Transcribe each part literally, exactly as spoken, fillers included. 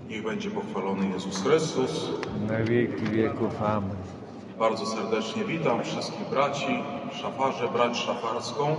Niech będzie pochwalony Jezus Chrystus. Na wieki wieków. Amen. Bardzo serdecznie witam wszystkich braci, szafarzy, brać szafarską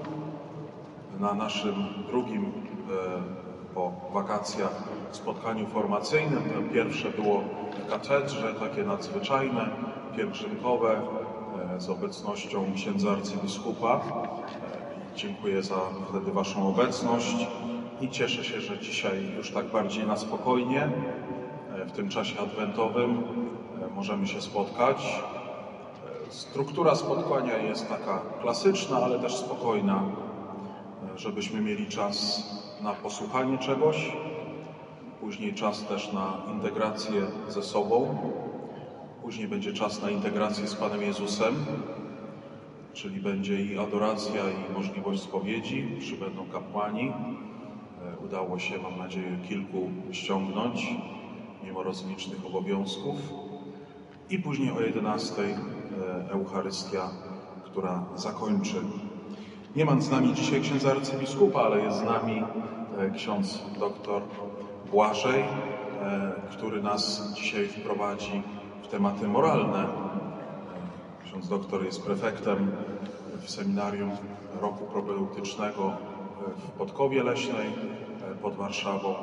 na naszym drugim e, po wakacjach spotkaniu formacyjnym. To pierwsze było w katedrze, takie nadzwyczajne, pielgrzymkowe, e, z obecnością księdza arcybiskupa. E, dziękuję za wtedy waszą obecność i cieszę się, że dzisiaj już tak bardziej na spokojnie e, w tym czasie adwentowym e, możemy się spotkać. E, struktura spotkania jest taka klasyczna, ale też spokojna, e, żebyśmy mieli czas na posłuchanie czegoś, później czas też na integrację ze sobą, później będzie czas na integrację z Panem Jezusem, czyli będzie i adoracja, i możliwość spowiedzi, przybędą kapłani. Udało się, mam nadzieję, kilku ściągnąć, mimo rozlicznych obowiązków. I później o jedenastej Eucharystia, która zakończy. Nie ma z nami dzisiaj księdza arcybiskupa, ale jest z nami ksiądz doktor Błażej, który nas dzisiaj wprowadzi w tematy moralne. Ksiądz doktor jest prefektem w seminarium roku propedeutycznego w Podkowie Leśnej pod Warszawą.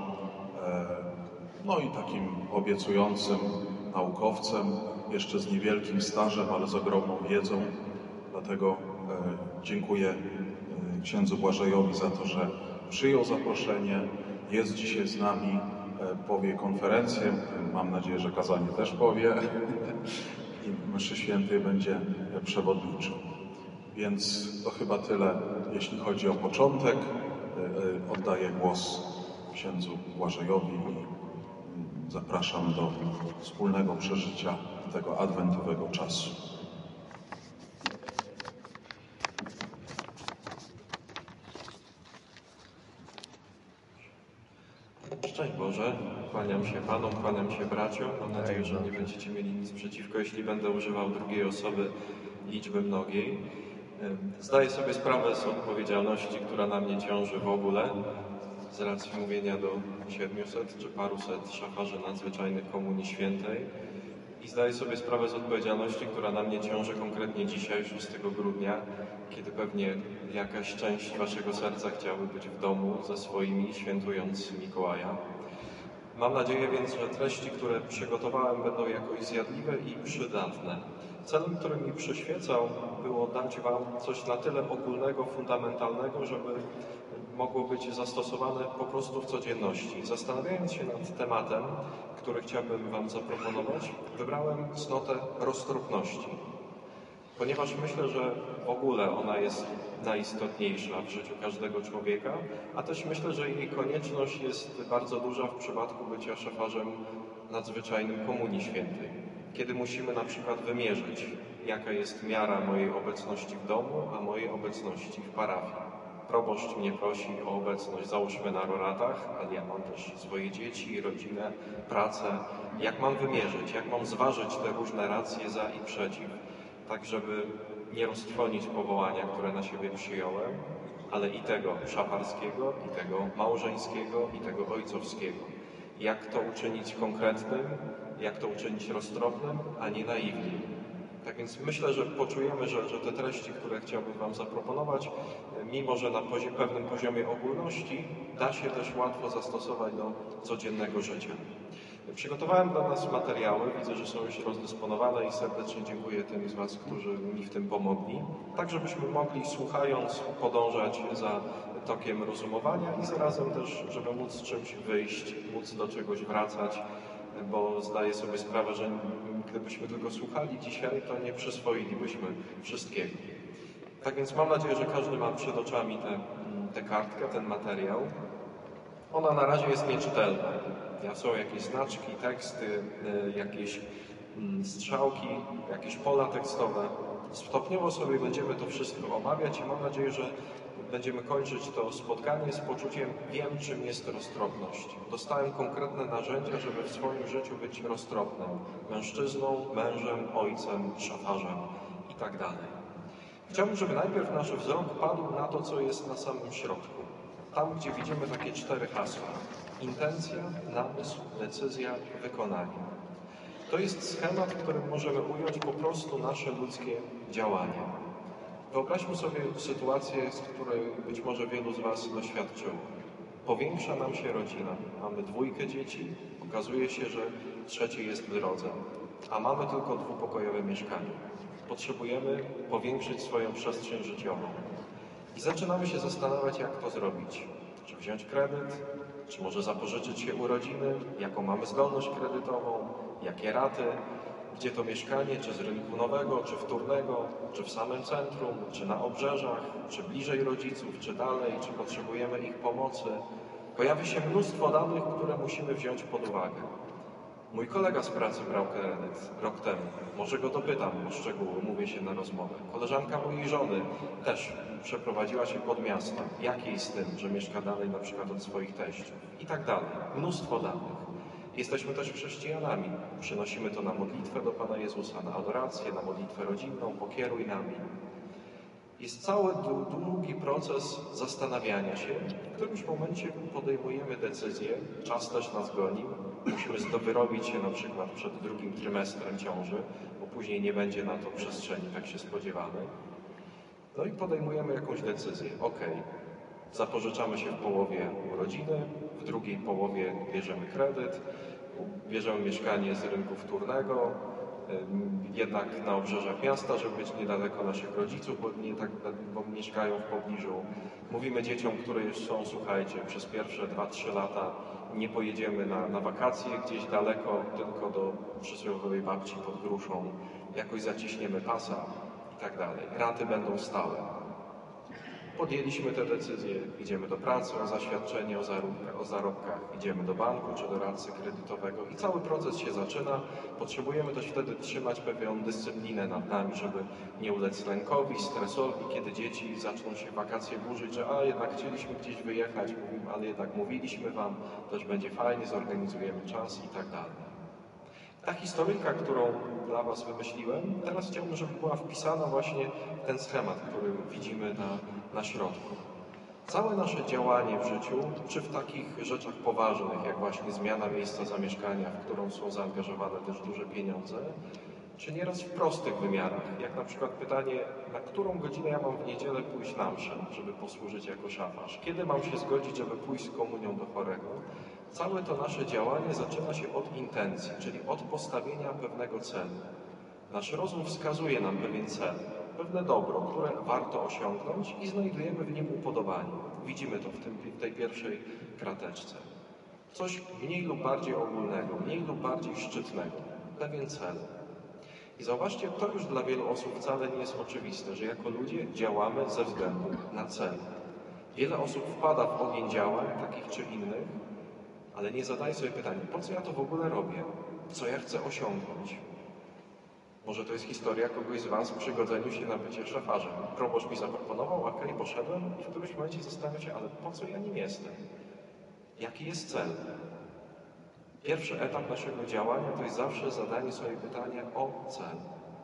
No i takim obiecującym naukowcem, jeszcze z niewielkim stażem, ale z ogromną wiedzą. Dlatego dziękuję księdzu Błażejowi za to, że przyjął zaproszenie, jest dzisiaj z nami, powie konferencję, mam nadzieję, że kazanie też powie i mszy świętej będzie przewodniczył. Więc to chyba tyle, jeśli chodzi o początek. Oddaję głos księdzu Błażejowi i zapraszam do wspólnego przeżycia tego adwentowego czasu. Szczęść Boże, kłaniam się Panom, kłaniam się braciom. Mam nadzieję, że nie będziecie mieli nic przeciwko, jeśli będę używał drugiej osoby liczby mnogiej. Zdaję sobie sprawę z odpowiedzialności, która na mnie ciąży w ogóle, z racji mówienia do siedmiuset czy paruset szafarzy nadzwyczajnych Komunii Świętej. I zdaję sobie sprawę z odpowiedzialności, która na mnie ciąży konkretnie dzisiaj, szóstego grudnia, kiedy pewnie jakaś część waszego serca chciałaby być w domu ze swoimi, świętując Mikołaja. Mam nadzieję więc, że treści, które przygotowałem, będą jakoś zjadliwe i przydatne. Celem, który mi przyświecał, było dać wam coś na tyle ogólnego, fundamentalnego, żeby mogło być zastosowane po prostu w codzienności. Zastanawiając się nad tematem, który chciałbym wam zaproponować, wybrałem cnotę roztropności. Ponieważ myślę, że w ogóle ona jest najistotniejsza w życiu każdego człowieka, a też myślę, że jej konieczność jest bardzo duża w przypadku bycia szafarzem nadzwyczajnym Komunii Świętej. Kiedy musimy na przykład wymierzyć, jaka jest miara mojej obecności w domu, a mojej obecności w parafii. Proboszcz mnie prosi o obecność, załóżmy na roratach, ale ja mam też swoje dzieci, rodzinę, pracę. Jak mam wymierzyć, jak mam zważyć te różne racje za i przeciw, tak żeby nie roztrwonić powołania, które na siebie przyjąłem, ale i tego szafarskiego, i tego małżeńskiego, i tego ojcowskiego. Jak to uczynić konkretnym, jak to uczynić roztropnym, a nie naiwnym. Tak więc myślę, że poczujemy, że, że te treści, które chciałbym wam zaproponować, mimo że na pozi- pewnym poziomie ogólności, da się też łatwo zastosować do codziennego życia. Przygotowałem dla nas materiały, widzę, że są już rozdysponowane i serdecznie dziękuję tym z was, którzy mi w tym pomogli, tak żebyśmy mogli, słuchając, podążać za tokiem rozumowania i zarazem też, żeby móc z czymś wyjść, móc do czegoś wracać, bo zdaję sobie sprawę, że gdybyśmy tylko słuchali dzisiaj, to nie przyswoilibyśmy wszystkiego. Tak więc mam nadzieję, że każdy ma przed oczami tę kartkę, ten materiał. Ona na razie jest nieczytelna. Są jakieś znaczki, teksty, jakieś strzałki, jakieś pola tekstowe. Stopniowo sobie będziemy to wszystko omawiać i mam nadzieję, że będziemy kończyć to spotkanie z poczuciem, wiem, czym jest roztropność. Dostałem konkretne narzędzia, żeby w swoim życiu być roztropnym. Mężczyzną, mężem, ojcem, szafarzem i tak dalej. Chciałbym, żeby najpierw nasz wzrok padł na to, co jest na samym środku. tam, gdzie widzimy takie cztery hasła. Intencja, namysł, decyzja, wykonanie. To jest schemat, w którym możemy ująć po prostu nasze ludzkie działanie. Wyobraźmy sobie sytuację, z której być może wielu z Was doświadczyło. Powiększa nam się rodzina. Mamy dwójkę dzieci, okazuje się, że trzecie jest w drodze, a mamy tylko dwupokojowe mieszkanie. Potrzebujemy powiększyć swoją przestrzeń życiową. I zaczynamy się zastanawiać, jak to zrobić. Czy wziąć kredyt, czy może zapożyczyć się u rodziny, jaką mamy zdolność kredytową, jakie raty, gdzie to mieszkanie, czy z rynku nowego, czy wtórnego, czy w samym centrum, czy na obrzeżach, czy bliżej rodziców, czy dalej, czy potrzebujemy ich pomocy. Pojawi się mnóstwo danych, które musimy wziąć pod uwagę. Mój kolega z pracy brał kredyt rok temu. Może go dopytam o szczegóły, umówię się na rozmowę. Koleżanka mojej żony też przeprowadziła się pod miasto. Jak jej z tym, że mieszka dalej na przykład od swoich teściów i tak dalej. Mnóstwo danych. Jesteśmy też chrześcijanami. Przynosimy to na modlitwę do Pana Jezusa, na adorację, na modlitwę rodzinną, pokieruj nami. Jest cały długi proces zastanawiania się. W którymś momencie podejmujemy decyzję, czas też nas goni. Musimy wyrobić się na przykład przed drugim trymestrem ciąży, bo później nie będzie na to przestrzeni, tak się spodziewamy. No i podejmujemy jakąś decyzję. Ok, zapożyczamy się w połowie u rodziny, w drugiej połowie bierzemy kredyt, bierzemy mieszkanie z rynku wtórnego, jednak na obrzeżach miasta, żeby być niedaleko naszych rodziców, bo, nie tak, bo mieszkają w pobliżu. Mówimy dzieciom, które już są, słuchajcie, przez pierwsze dwa trzy lata nie pojedziemy na, na wakacje gdzieś daleko, tylko do przysłowiowej babci pod gruszą, jakoś zaciśniemy pasa i tak dalej. Raty będą stałe. Podjęliśmy te decyzje, idziemy do pracy o zaświadczenie o zarobkach, o zarobkach, idziemy do banku czy do radcy kredytowego i cały proces się zaczyna. Potrzebujemy też wtedy trzymać pewną dyscyplinę nad nami, żeby nie ulec lękowi, stresowi, kiedy dzieci zaczną się wakacje burzyć, że a jednak chcieliśmy gdzieś wyjechać, mówimy, ale jednak mówiliśmy Wam, też będzie fajnie, zorganizujemy czas i tak dalej. Ta historyjka, którą dla Was wymyśliłem, teraz chciałbym, żeby była wpisana właśnie w ten schemat, który widzimy na, na środku. Całe nasze działanie w życiu, czy w takich rzeczach poważnych, jak właśnie zmiana miejsca zamieszkania, w którą są zaangażowane też duże pieniądze, czy nieraz w prostych wymiarach, jak na przykład pytanie, na którą godzinę ja mam w niedzielę pójść na mszę, żeby posłużyć jako szafarz, kiedy mam się zgodzić, żeby pójść z komunią do chorego. Całe to nasze działanie zaczyna się od intencji, czyli od postawienia pewnego celu. Nasz rozum wskazuje nam pewien cel, pewne dobro, które warto osiągnąć i znajdujemy w nim upodobanie. Widzimy to w, tym, w tej pierwszej krateczce. Coś mniej lub bardziej ogólnego, mniej lub bardziej szczytnego, pewien cel. I zauważcie, to już dla wielu osób wcale nie jest oczywiste, że jako ludzie działamy ze względu na cel. Wiele osób wpada w ogień działań, takich czy innych, ale nie zadaje sobie pytania, po co ja to w ogóle robię? Co ja chcę osiągnąć? Może to jest historia kogoś z Was w przygodzeniu się na bycie szafarzem. Proboszcz mi zaproponował, okej, okay, poszedłem i w którymś momencie zastanawiam się, ale po co ja nim jestem? Jaki jest cel? Pierwszy etap naszego działania to jest zawsze zadanie sobie pytania o cel.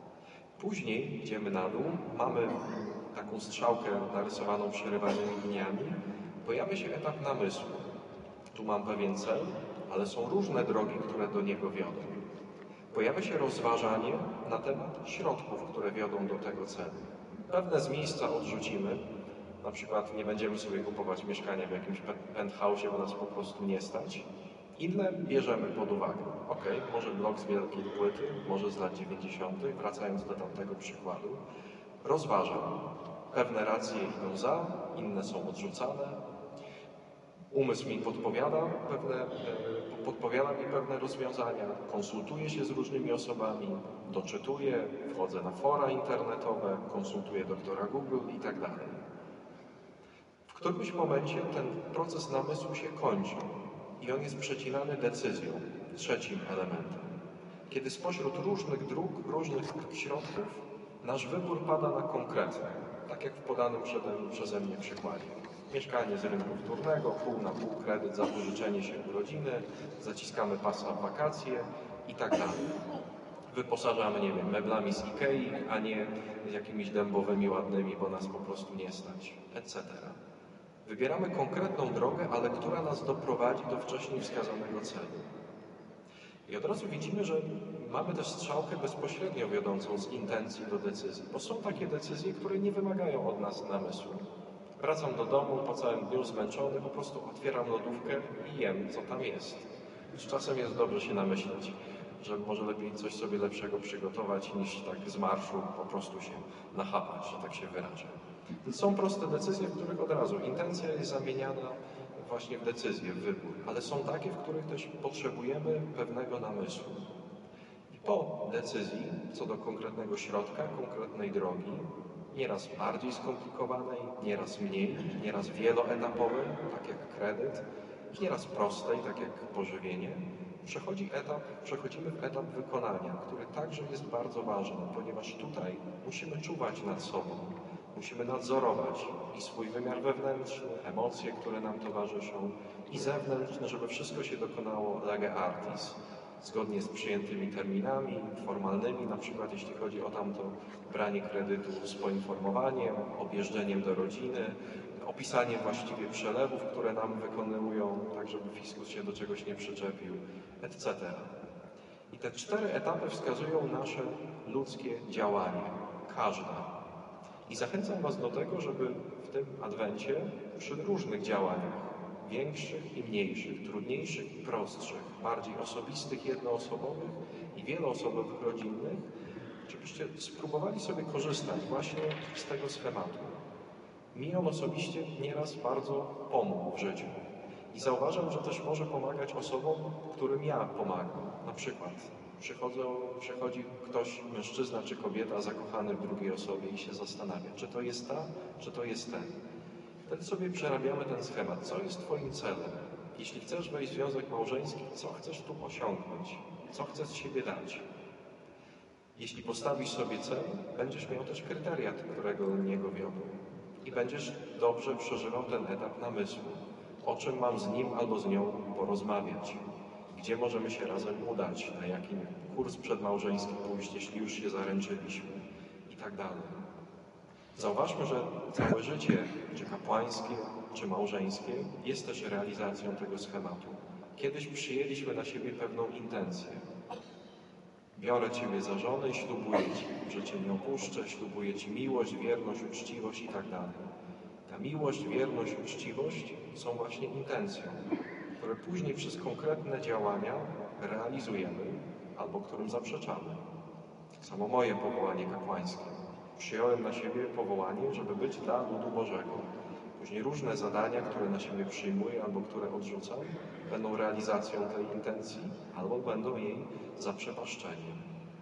Później idziemy na dół, mamy taką strzałkę narysowaną przerywanymi liniami, pojawia się etap namysłu. Tu mam pewien cel, ale są różne drogi, które do niego wiodą. Pojawia się rozważanie na temat środków, które wiodą do tego celu. Pewne z miejsca odrzucimy, na przykład nie będziemy sobie kupować mieszkania w jakimś penthouse'ie, bo nas po prostu nie stać. Inne bierzemy pod uwagę. Ok, może blok z wielkiej płyty, może z lat dziewięćdziesiątych, wracając do tamtego przykładu. Rozważam. Pewne racje idą za, inne są odrzucane. Umysł mi podpowiada pewne, podpowiada mi pewne rozwiązania, konsultuję się z różnymi osobami, doczytuję, wchodzę na fora internetowe, konsultuję doktora Google i tak dalej. W którymś momencie ten proces namysłu się kończy i on jest przecinany decyzją, trzecim elementem. Kiedy spośród różnych dróg, różnych środków, nasz wybór pada na konkretny, tak jak w podanym przeze, przeze mnie przykładzie. Mieszkanie z rynku wtórnego, pół na pół kredyt, zapożyczenie się u rodziny, zaciskamy pasa w wakacje i tak dalej. Wyposażamy, nie wiem, meblami z Ikei, a nie jakimiś dębowymi ładnymi, bo nas po prostu nie stać, et cetera. Wybieramy konkretną drogę, ale która nas doprowadzi do wcześniej wskazanego celu. I od razu widzimy, że mamy też strzałkę bezpośrednio wiodącą z intencji do decyzji, bo są takie decyzje, które nie wymagają od nas namysłu. Wracam do domu po całym dniu zmęczony, po prostu otwieram lodówkę i jem, co tam jest. Już czasem jest dobrze się namyśleć, że może lepiej coś sobie lepszego przygotować, niż tak z marszu po prostu się nachapać, że tak się wyrażę. Są proste decyzje, w których od razu intencja jest zamieniana właśnie w decyzję, w wybór, ale są takie, w których też potrzebujemy pewnego namysłu. I po decyzji co do konkretnego środka, konkretnej drogi, nieraz bardziej skomplikowanej, nieraz mniej, nieraz wieloetapowej, tak jak kredyt, nieraz prostej, tak jak pożywienie, przechodzi etap, przechodzimy w etap wykonania, który także jest bardzo ważny, ponieważ tutaj musimy czuwać nad sobą, musimy nadzorować i swój wymiar wewnętrzny, emocje, które nam towarzyszą, i zewnętrzny, żeby wszystko się dokonało lege artis, zgodnie z przyjętymi terminami formalnymi, na przykład jeśli chodzi o tamto branie kredytu z poinformowaniem, objeżdżeniem do rodziny, opisaniem właściwie przelewów, które nam wykonują, tak żeby fiskus się do czegoś nie przyczepił, et cetera. I te cztery etapy wskazują nasze ludzkie działanie, każda. I zachęcam Was do tego, żeby w tym adwencie przy różnych działaniach, większych i mniejszych, trudniejszych i prostszych, bardziej osobistych, jednoosobowych i wieloosobowych, rodzinnych, żebyście spróbowali sobie korzystać właśnie z tego schematu. Mi on osobiście nieraz bardzo pomógł w życiu. I zauważam, że też może pomagać osobom, którym ja pomagam. Na przykład przychodzą, przychodzi ktoś, mężczyzna czy kobieta zakochany w drugiej osobie i się zastanawia, czy to jest ta, czy to jest ten. Wtedy sobie przerabiamy ten schemat. Co jest Twoim celem? Jeśli chcesz wejść w związek małżeński, co chcesz tu osiągnąć? Co chcesz z siebie dać? Jeśli postawisz sobie cel, będziesz miał też kryteria, które do niego wiodą. I będziesz dobrze przeżywał ten etap namysłu. O czym mam z nim albo z nią porozmawiać? Gdzie możemy się razem udać? Na jakim kurs przedmałżeński pójść, jeśli już się zaręczyliśmy? I tak dalej. Zauważmy, że całe życie, czy kapłańskie, czy małżeńskie, jest też realizacją tego schematu. Kiedyś przyjęliśmy na siebie pewną intencję. Biorę Ciebie za żonę i ślubuję Ci, że Cię nie opuszczę, ślubuję Ci miłość, wierność, uczciwość i tak dalej. Ta miłość, wierność, uczciwość są właśnie intencją, które później przez konkretne działania realizujemy albo którym zaprzeczamy. Tak samo moje powołanie kapłańskie. Przyjąłem na siebie powołanie, żeby być dla ludu Bożego. Później różne zadania, które na siebie przyjmuję albo które odrzucam, będą realizacją tej intencji albo będą jej zaprzepaszczeniem.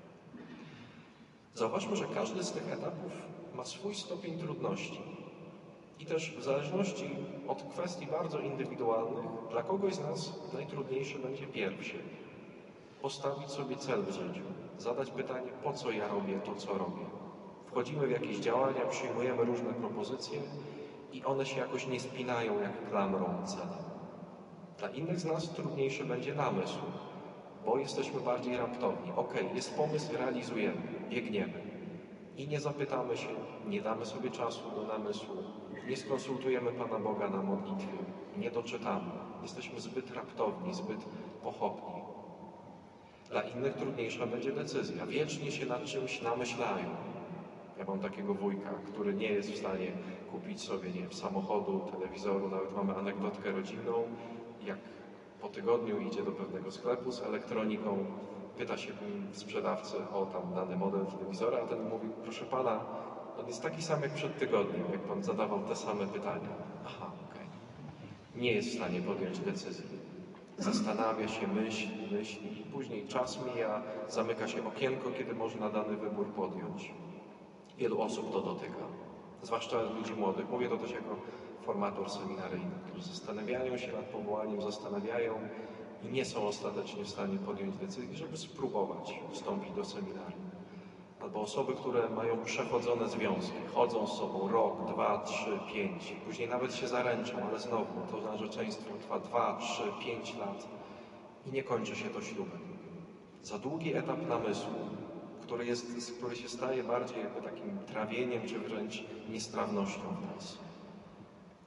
Zauważmy, że każdy z tych etapów ma swój stopień trudności. I też w zależności od kwestii bardzo indywidualnych, dla kogoś z nas najtrudniejszy będzie pierwszy. Postawić sobie cel w życiu, zadać pytanie, po co ja robię to, co robię. Wchodzimy w jakieś działania, przyjmujemy różne propozycje i one się jakoś nie spinają jak klamrą celem. Dla innych z nas trudniejszy będzie namysł, bo jesteśmy bardziej raptowni. Okej, jest pomysł, realizujemy, biegniemy. I nie zapytamy się, nie damy sobie czasu do namysłu, nie skonsultujemy Pana Boga na modlitwie, nie doczytamy. Jesteśmy zbyt raptowni, zbyt pochopni. Dla innych trudniejsza będzie decyzja. Wiecznie się nad czymś namyślają. Ja mam takiego wujka, który nie jest w stanie kupić sobie, nie wiem, samochodu, telewizoru, nawet mamy anegdotkę rodzinną. Jak po tygodniu idzie do pewnego sklepu z elektroniką, pyta się sprzedawcy o tam dany model telewizora, a ten mówi, proszę Pana, on jest taki sam jak przed tygodniem, jak Pan zadawał te same pytania. Aha, okej. Okay. Nie jest w stanie podjąć decyzji. Zastanawia się, myśli, myśli i później czas mija, zamyka się okienko, kiedy można dany wybór podjąć. Wielu osób to dotyka, zwłaszcza ludzi młodych. Mówię to też jako formator seminaryjny, którzy zastanawiają się nad powołaniem, zastanawiają i nie są ostatecznie w stanie podjąć decyzji, żeby spróbować wstąpić do seminarium. Albo osoby, które mają przechodzone związki, chodzą z sobą rok, dwa, trzy, pięć, później nawet się zaręczą, ale znowu to narzeczeństwo trwa dwa, trzy, pięć lat i nie kończy się to ślubem. Za długi etap namysłu, który, jest, który się staje bardziej jakby takim trawieniem, czy wręcz niestrawnością w nas.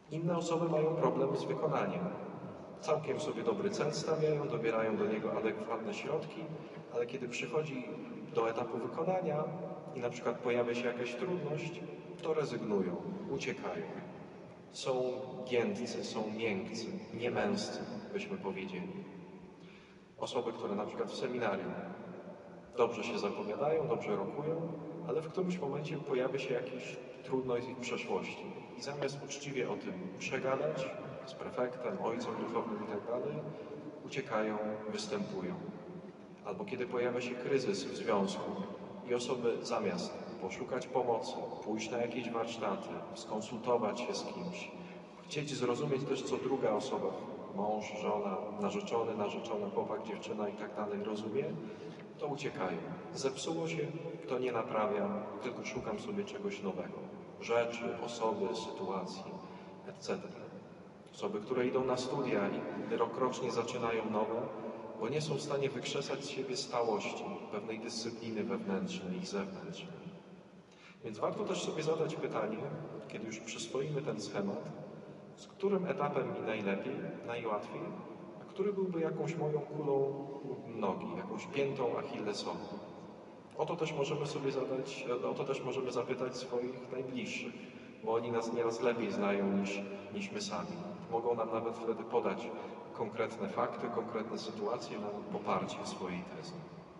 Inne osoby mają problem z wykonaniem. Całkiem sobie dobry cel stawiają, dobierają do niego adekwatne środki, ale kiedy przychodzi do etapu wykonania i na przykład pojawia się jakaś trudność, to rezygnują, uciekają. Są giętcy, są miękcy, niemęscy, byśmy powiedzieli. Osoby, które na przykład w seminarium dobrze się zapowiadają, dobrze rokują, ale w którymś momencie pojawia się jakaś trudność z ich przeszłości. I zamiast uczciwie o tym przegadać z prefektem, ojcem duchownym i tak dalej, uciekają, występują. Albo kiedy pojawia się kryzys w związku i osoby zamiast poszukać pomocy, pójść na jakieś warsztaty, skonsultować się z kimś, chcieć zrozumieć też, co druga osoba, mąż, żona, narzeczony, narzeczona, chłopak, dziewczyna i tak dalej rozumie, to uciekają. Zepsuło się, to nie naprawiam, tylko szukam sobie czegoś nowego. Rzeczy, osoby, sytuacji, et cetera. Osoby, które idą na studia i rokrocznie zaczynają nowe, bo nie są w stanie wykrzesać z siebie stałości, pewnej dyscypliny wewnętrznej i zewnętrznej. Więc warto też sobie zadać pytanie, kiedy już przyswoimy ten schemat, z którym etapem mi najlepiej, najłatwiej, a który byłby jakąś moją kulą nogi, jakąś piętą achillesową. O to też możemy sobie zadać, o to też możemy zapytać swoich najbliższych, bo oni nas nieraz lepiej znają niż, niż my sami. Mogą nam nawet wtedy podać konkretne fakty, konkretne sytuacje na poparcie swojej tezy.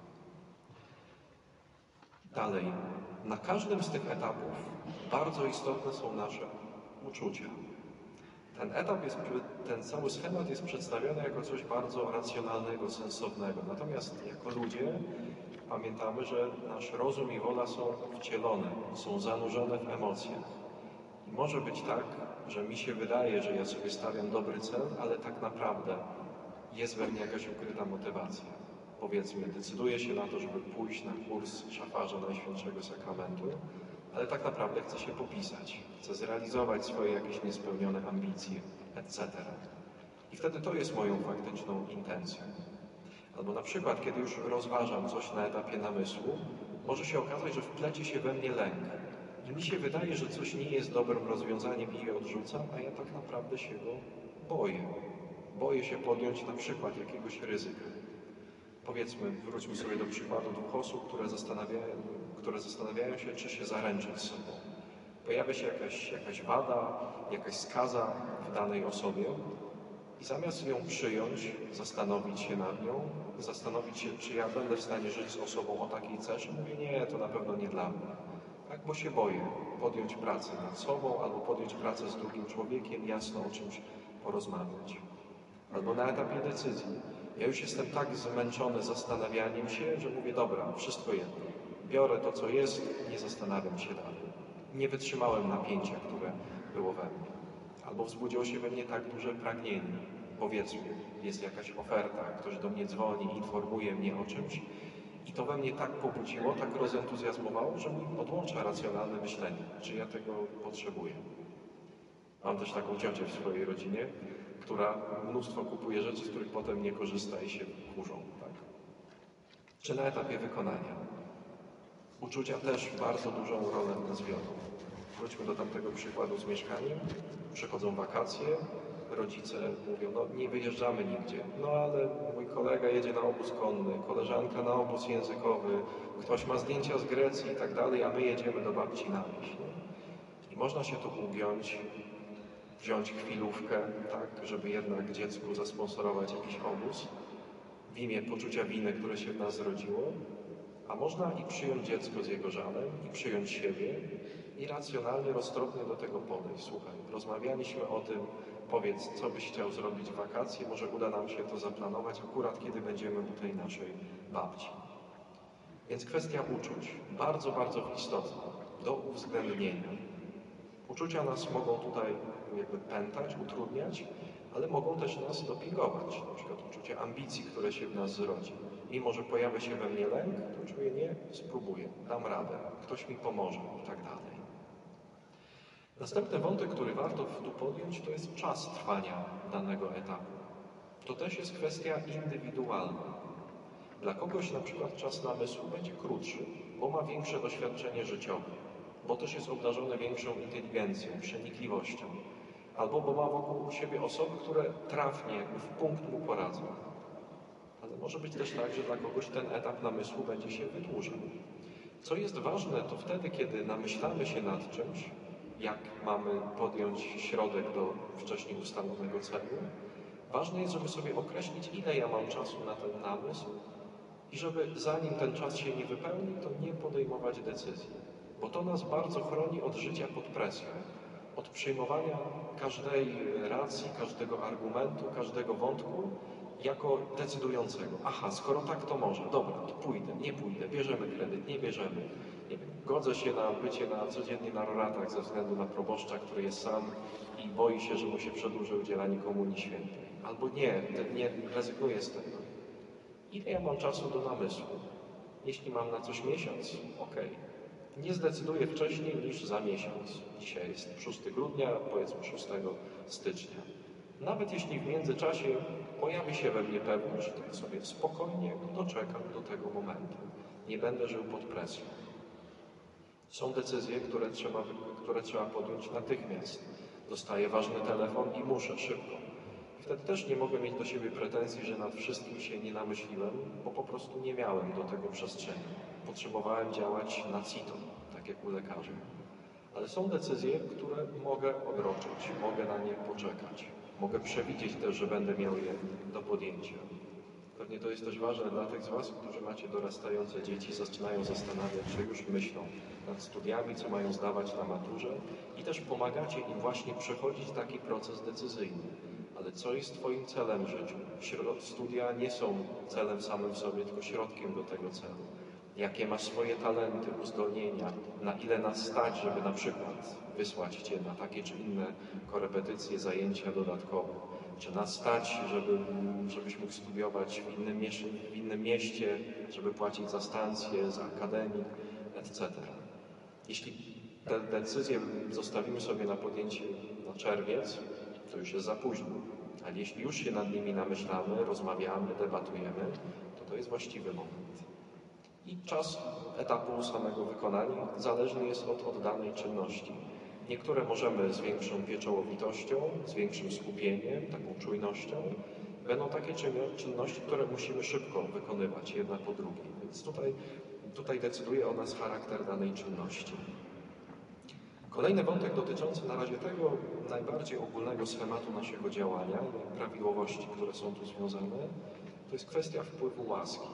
Dalej, na każdym z tych etapów bardzo istotne są nasze uczucia. Ten etap jest, ten cały schemat jest przedstawiony jako coś bardzo racjonalnego, sensownego. Natomiast jako ludzie pamiętamy, że nasz rozum i wola są wcielone, są zanurzone w emocjach. I może być tak, że mi się wydaje, że ja sobie stawiam dobry cel, ale tak naprawdę jest we mnie jakaś ukryta motywacja. Powiedzmy, decyduję się na to, żeby pójść na kurs szafarza Najświętszego Sakramentu, ale tak naprawdę chcę się popisać, chcę zrealizować swoje jakieś niespełnione ambicje, et cetera. I wtedy to jest moją faktyczną intencją. Albo na przykład, kiedy już rozważam coś na etapie namysłu, może się okazać, że wplecie się we mnie lęk. I mi się wydaje, że coś nie jest dobrym rozwiązaniem i je odrzucam, a ja tak naprawdę się go boję. Boję się podjąć na przykład jakiegoś ryzyka. Powiedzmy, wróćmy sobie do przykładu dwóch osób, które zastanawiają, które zastanawiają się, czy się zaręczyć z sobą. Pojawia się jakaś, jakaś wada, jakaś skaza w danej osobie i zamiast ją przyjąć, zastanowić się nad nią, zastanowić się, czy ja będę w stanie żyć z osobą o takiej cesze, mówię, nie, to na pewno nie dla mnie. Tak, bo się boję podjąć pracę nad sobą albo podjąć pracę z drugim człowiekiem, jasno o czymś porozmawiać. Albo na etapie decyzji. Ja już jestem tak zmęczony zastanawianiem się, że mówię, dobra, wszystko jedno. Biorę to, co jest, nie zastanawiam się dalej. Nie wytrzymałem napięcia, które było we mnie. Albo wzbudziło się we mnie tak duże pragnienie. Powiedzmy, jest jakaś oferta, ktoś do mnie dzwoni, informuje mnie o czymś i to we mnie tak pobudziło, tak rozentuzjazmowało, że mi odłącza racjonalne myślenie, czy ja tego potrzebuję. Mam też taką ciocię w swojej rodzinie, która mnóstwo kupuje rzeczy, z których potem nie korzysta i się kurzą. Tak? Czy na etapie wykonania. Uczucia też bardzo dużą rolę w nas wiodą. Wróćmy do tamtego przykładu z mieszkaniem. Przychodzą wakacje, rodzice mówią, no nie wyjeżdżamy nigdzie. No ale mój kolega jedzie na obóz konny, koleżanka na obóz językowy, ktoś ma zdjęcia z Grecji i tak dalej, a my jedziemy do babci na wieś. I można się tu ugiąć, wziąć chwilówkę, tak, żeby jednak dziecku zasponsorować jakiś obóz w imię poczucia winy, które się w nas zrodziło, a można i przyjąć dziecko z jego żalem, i przyjąć siebie i racjonalnie, roztropnie do tego podejść. Słuchaj, rozmawialiśmy o tym, powiedz, co byś chciał zrobić w wakacje, może uda nam się to zaplanować akurat, kiedy będziemy u tej naszej babci. Więc kwestia uczuć, bardzo, bardzo istotna, do uwzględnienia. Uczucia nas mogą tutaj jakby pętać, utrudniać, ale mogą też nas dopingować. Na przykład uczucie ambicji, które się w nas zrodzi. Mimo że pojawia się we mnie lęk, to czuję, nie, spróbuję, dam radę, ktoś mi pomoże i tak dalej. Następny wątek, który warto tu podjąć, to jest czas trwania danego etapu. To też jest kwestia indywidualna. Dla kogoś na przykład czas namysłu będzie krótszy, bo ma większe doświadczenie życiowe, bo też jest obdarzony większą inteligencją, przenikliwością. albo bo ma wokół siebie osoby, które trafnie, jakby w punkt mu poradzą. Ale może być też tak, że dla kogoś ten etap namysłu będzie się wydłużał. Co jest ważne, to wtedy, kiedy namyślamy się nad czymś, jak mamy podjąć środek do wcześniej ustalonego celu, ważne jest, żeby sobie określić, ile ja mam czasu na ten namysł i żeby zanim ten czas się nie wypełni, to nie podejmować decyzji. Bo to nas bardzo chroni od życia pod presją, od przyjmowania każdej racji, każdego argumentu, każdego wątku jako decydującego. Aha, skoro tak, to może. Dobra, to pójdę, nie pójdę, bierzemy kredyt, nie bierzemy. Nie wiem, godzę się na bycie na, codziennie na roratach ze względu na proboszcza, który jest sam i boi się, że mu się przedłuży udzielanie komunii świętej. Albo nie, nie rezygnuję z tego. Ile ja mam czasu do namysłu? Jeśli mam na coś miesiąc, okej. Nie zdecyduję wcześniej niż za miesiąc. Dzisiaj jest szóstego grudnia, powiedzmy szóstego stycznia. Nawet jeśli w międzyczasie pojawi się we mnie pewność, to ja sobie spokojnie doczekam do tego momentu. Nie będę żył pod presją. Są decyzje, które trzeba, które trzeba podjąć natychmiast. Dostaję ważny telefon i muszę szybko. I wtedy też nie mogę mieć do siebie pretensji, że nad wszystkim się nie namyśliłem, bo po prostu nie miałem do tego przestrzeni. Potrzebowałem działać na cito, tak jak u lekarzy. Ale są decyzje, które mogę odroczyć, mogę na nie poczekać. Mogę przewidzieć też, że będę miał je do podjęcia. Pewnie to jest też ważne dla tych z Was, którzy macie dorastające dzieci, zaczynają zastanawiać, czy już myślą nad studiami, co mają zdawać na maturze i też pomagacie im właśnie przechodzić taki proces decyzyjny. Ale co jest Twoim celem w życiu? Studia nie są celem samym w sobie, tylko środkiem do tego celu. Jakie masz swoje talenty, uzdolnienia, na ile nas stać, żeby na przykład wysłać Cię na takie czy inne korepetycje, zajęcia dodatkowe. Czy nas stać, żeby, żebyś mógł studiować w innym, mieście, w innym mieście, żeby płacić za stację, za akademik, et cetera. Jeśli te decyzje zostawimy sobie na podjęcie na czerwiec, to już jest za późno. Ale jeśli już się nad nimi namyślamy, rozmawiamy, debatujemy, to to jest właściwy moment. I czas etapu samego wykonania zależny jest od oddanej czynności. Niektóre możemy z większą pieczołowitością, z większym skupieniem, taką czujnością. Będą takie czynności, które musimy szybko wykonywać, jedna po drugiej. Więc tutaj, tutaj decyduje o nas charakter danej czynności. Kolejny wątek dotyczący na razie tego najbardziej ogólnego schematu naszego działania i prawidłowości, które są tu związane, to jest kwestia wpływu łaski.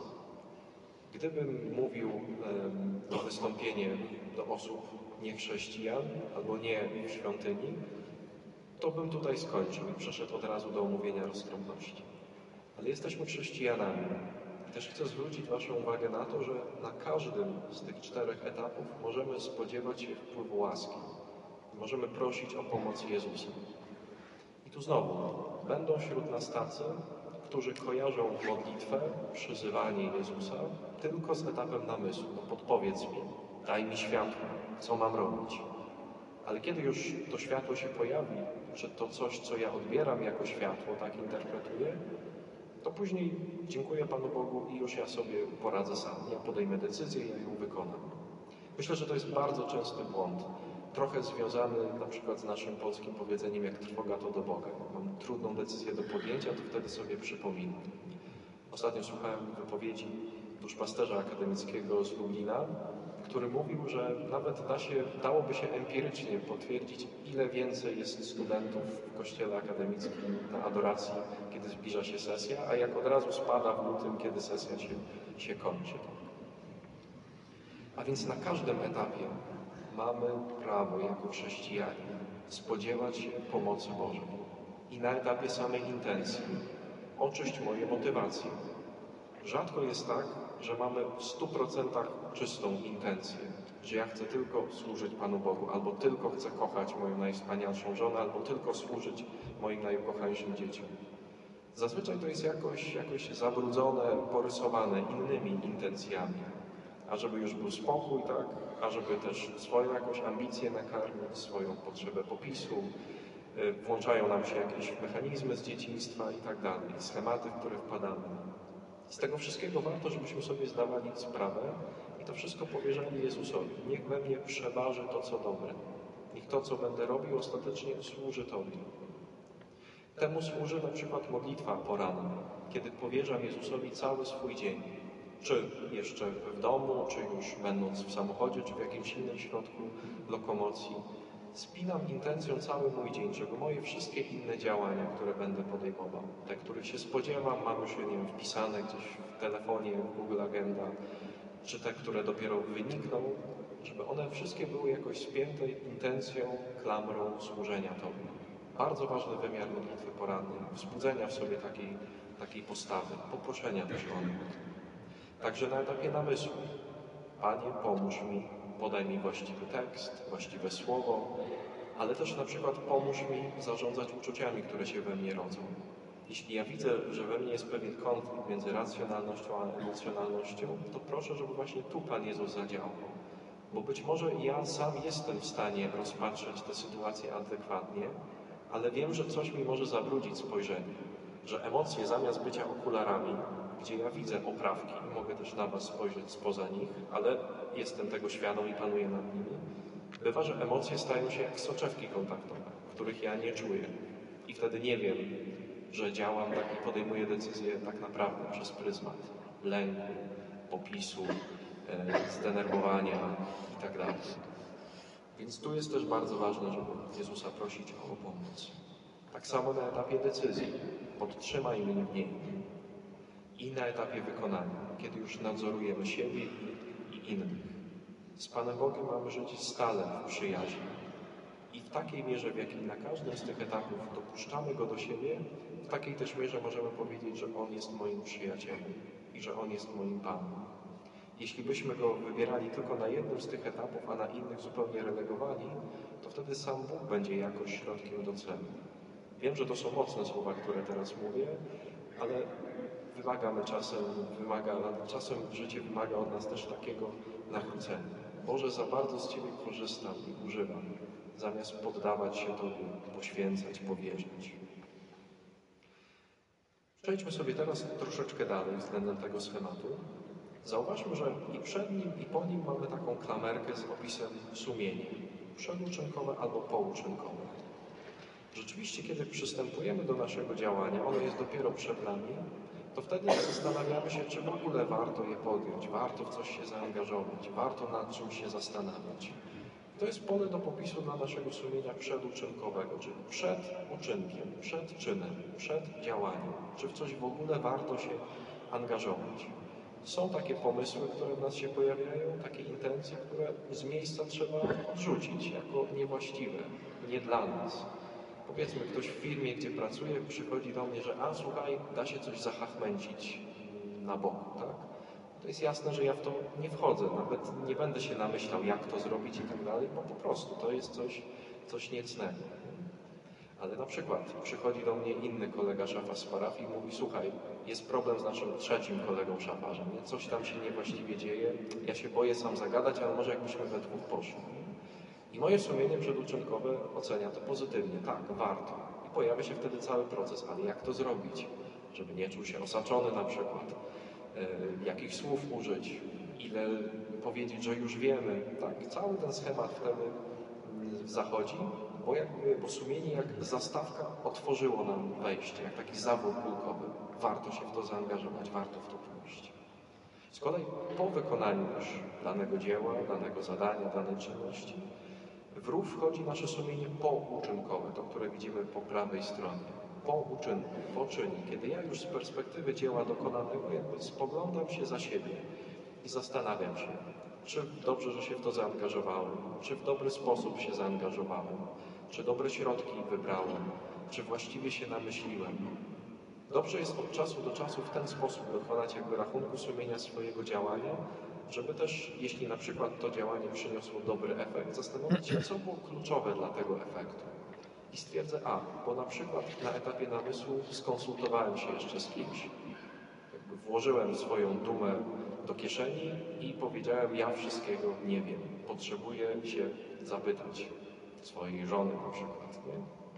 Gdybym mówił um, to wystąpienie do osób niechrześcijan albo nie w świątyni, to bym tutaj skończył i przeszedł od razu do omówienia roztropności. Ale jesteśmy chrześcijanami. I też chcę zwrócić Waszą uwagę na to, że na każdym z tych czterech etapów możemy spodziewać się wpływu łaski. Możemy prosić o pomoc Jezusa. I tu znowu, będą wśród nas tacy, którzy kojarzą modlitwę, przyzywanie Jezusa tylko z etapem namysłu. No podpowiedz mi, daj mi światło, co mam robić. Ale kiedy już to światło się pojawi, że to coś, co ja odbieram jako światło, tak interpretuję, to później dziękuję Panu Bogu i już ja sobie poradzę sam. Ja podejmę decyzję i ja ją wykonam. Myślę, że to jest bardzo częsty błąd. Trochę związany na przykład z naszym polskim powiedzeniem, jak trwoga to do Boga. Jak mam trudną decyzję do podjęcia, to wtedy sobie przypominam. Ostatnio słuchałem wypowiedzi duszpasterza akademickiego z Lublina, który mówił, że nawet da się, dałoby się empirycznie potwierdzić, ile więcej jest studentów w kościele akademickim na adoracji, kiedy zbliża się sesja, a jak od razu spada w lutym, kiedy sesja się, się kończy. A więc na każdym etapie mamy prawo jako chrześcijanie spodziewać się pomocy Bożej. I na etapie samej intencji. Oczyść moje motywacje. Rzadko jest tak, że mamy w stu procentach czystą intencję, że ja chcę tylko służyć Panu Bogu, albo tylko chcę kochać moją najwspanialszą żonę, albo tylko służyć moim najukochańszym dzieciom. Zazwyczaj to jest jakoś, jakoś zabrudzone, porysowane innymi intencjami. A żeby już był spokój, tak? A żeby też swoją jakąś ambicję nakarmić, swoją potrzebę popisu. Włączają nam się jakieś mechanizmy z dzieciństwa i tak dalej, schematy, w które wpadamy. Z tego wszystkiego warto, żebyśmy sobie zdawali sprawę i to wszystko powierzali Jezusowi. Niech we mnie przeważy to, co dobre. Niech to, co będę robił, ostatecznie służy Tobie. Temu służy na przykład modlitwa poranna, kiedy powierzam Jezusowi cały swój dzień. Czy jeszcze w domu, czy już będąc w samochodzie, czy w jakimś innym środku lokomocji. Spinam intencją cały mój dzień, żeby moje wszystkie inne działania, które będę podejmował, te, których się spodziewam, mam już je, nie wiem, wpisane gdzieś w telefonie, w Google Agenda, czy te, które dopiero wynikną, żeby one wszystkie były jakoś spięte intencją, klamrą służenia Tobie. Bardzo ważny wymiar modlitwy porannej, wzbudzenia w sobie takiej, takiej postawy, poproszenia też o nią. Także na etapie namysłu. Panie, pomóż mi, podaj mi właściwy tekst, właściwe słowo, ale też na przykład pomóż mi zarządzać uczuciami, które się we mnie rodzą. Jeśli ja widzę, że we mnie jest pewien konflikt między racjonalnością a emocjonalnością, to proszę, żeby właśnie tu Pan Jezus zadziałał. Bo być może ja sam jestem w stanie rozpatrzeć tę sytuację adekwatnie, ale wiem, że coś mi może zabrudzić spojrzenie. Że emocje zamiast bycia okularami, gdzie ja widzę oprawki i mogę też na Was spojrzeć spoza nich, ale jestem tego świadom i panuję nad nimi, bywa, że emocje stają się jak soczewki kontaktowe, których ja nie czuję. I wtedy nie wiem, że działam tak i podejmuję decyzje tak naprawdę przez pryzmat lęku, popisu, e, zdenerwowania itd. Więc tu jest też bardzo ważne, żeby Jezusa prosić o pomoc. Tak samo na etapie decyzji. Podtrzymaj mnie w niej. I na etapie wykonania, kiedy już nadzorujemy siebie i innych. Z Panem Bogiem mamy żyć stale w przyjaźni. I w takiej mierze, w jakiej na każdym z tych etapów dopuszczamy Go do siebie, w takiej też mierze możemy powiedzieć, że On jest moim przyjacielem i że On jest moim Panem. Jeśli byśmy Go wybierali tylko na jednym z tych etapów, a na innych zupełnie relegowali, to wtedy sam Bóg będzie jakoś środkiem do celu. Wiem, że to są mocne słowa, które teraz mówię, ale wymagamy czasem, wymaga, czasem życie wymaga od nas też takiego nawrócenia. Boże, za bardzo z Ciebie korzystam i używam, zamiast poddawać się Tobie, poświęcać, powierzyć. Przejdźmy sobie teraz troszeczkę dalej względem tego schematu. Zauważmy, że i przed nim, i po nim mamy taką klamerkę z opisem sumienia. Przeduczynkowe albo pouczynkowe. Rzeczywiście, kiedy przystępujemy do naszego działania, ono jest dopiero przed nami, to wtedy zastanawiamy się, czy w ogóle warto je podjąć, warto w coś się zaangażować, warto nad czymś się zastanawiać. To jest pole do popisu dla naszego sumienia przeduczynkowego, czyli przed uczynkiem, przed czynem, przed działaniem. Czy w coś w ogóle warto się angażować. Są takie pomysły, które w nas się pojawiają, takie intencje, które z miejsca trzeba odrzucić jako niewłaściwe, nie dla nas. Powiedzmy, ktoś w firmie, gdzie pracuje, przychodzi do mnie, że a słuchaj, da się coś zachachmęcić na boku, tak? To jest jasne, że ja w to nie wchodzę, nawet nie będę się namyślał, jak to zrobić i tak dalej, bo po prostu to jest coś, coś niecnego. Ale na przykład przychodzi do mnie inny kolega szafa z parafii i mówi, słuchaj, jest problem z naszym trzecim kolegą szafarzem, nie? Coś tam się niewłaściwie dzieje, ja się boję sam zagadać, ale może jakbyśmy we dwóch poszli. I moje sumienie przeduczynkowe ocenia to pozytywnie, tak, warto. I pojawia się wtedy cały proces, ale jak to zrobić? Żeby nie czuł się osaczony na przykład, yy, jakich słów użyć, ile powiedzieć, że już wiemy, tak, cały ten schemat wtedy yy, zachodzi, bo, jakby, bo sumienie jak zastawka otworzyło nam wejście, jak taki zawór kulkowy. Warto się w to zaangażować, warto w to pójść. Z kolei po wykonaniu już danego dzieła, danego zadania, danej czynności, w rów wchodzi nasze sumienie pouczynkowe, to, które widzimy po prawej stronie. Po uczynku, po czynie. Kiedy ja już z perspektywy dzieła dokonanego jakby spoglądam się za siebie i zastanawiam się, czy dobrze, że się w to zaangażowałem, czy w dobry sposób się zaangażowałem, czy dobre środki wybrałem, czy właściwie się namyśliłem. Dobrze jest od czasu do czasu w ten sposób dokonać jakby rachunku sumienia swojego działania, żeby też, jeśli na przykład to działanie przyniosło dobry efekt, zastanowić się, co było kluczowe dla tego efektu. I stwierdzę, a, bo na przykład na etapie namysłu skonsultowałem się jeszcze z kimś. Jakby włożyłem swoją dumę do kieszeni i powiedziałem, ja wszystkiego nie wiem. Potrzebuję się zapytać swojej żony na przykład, nie?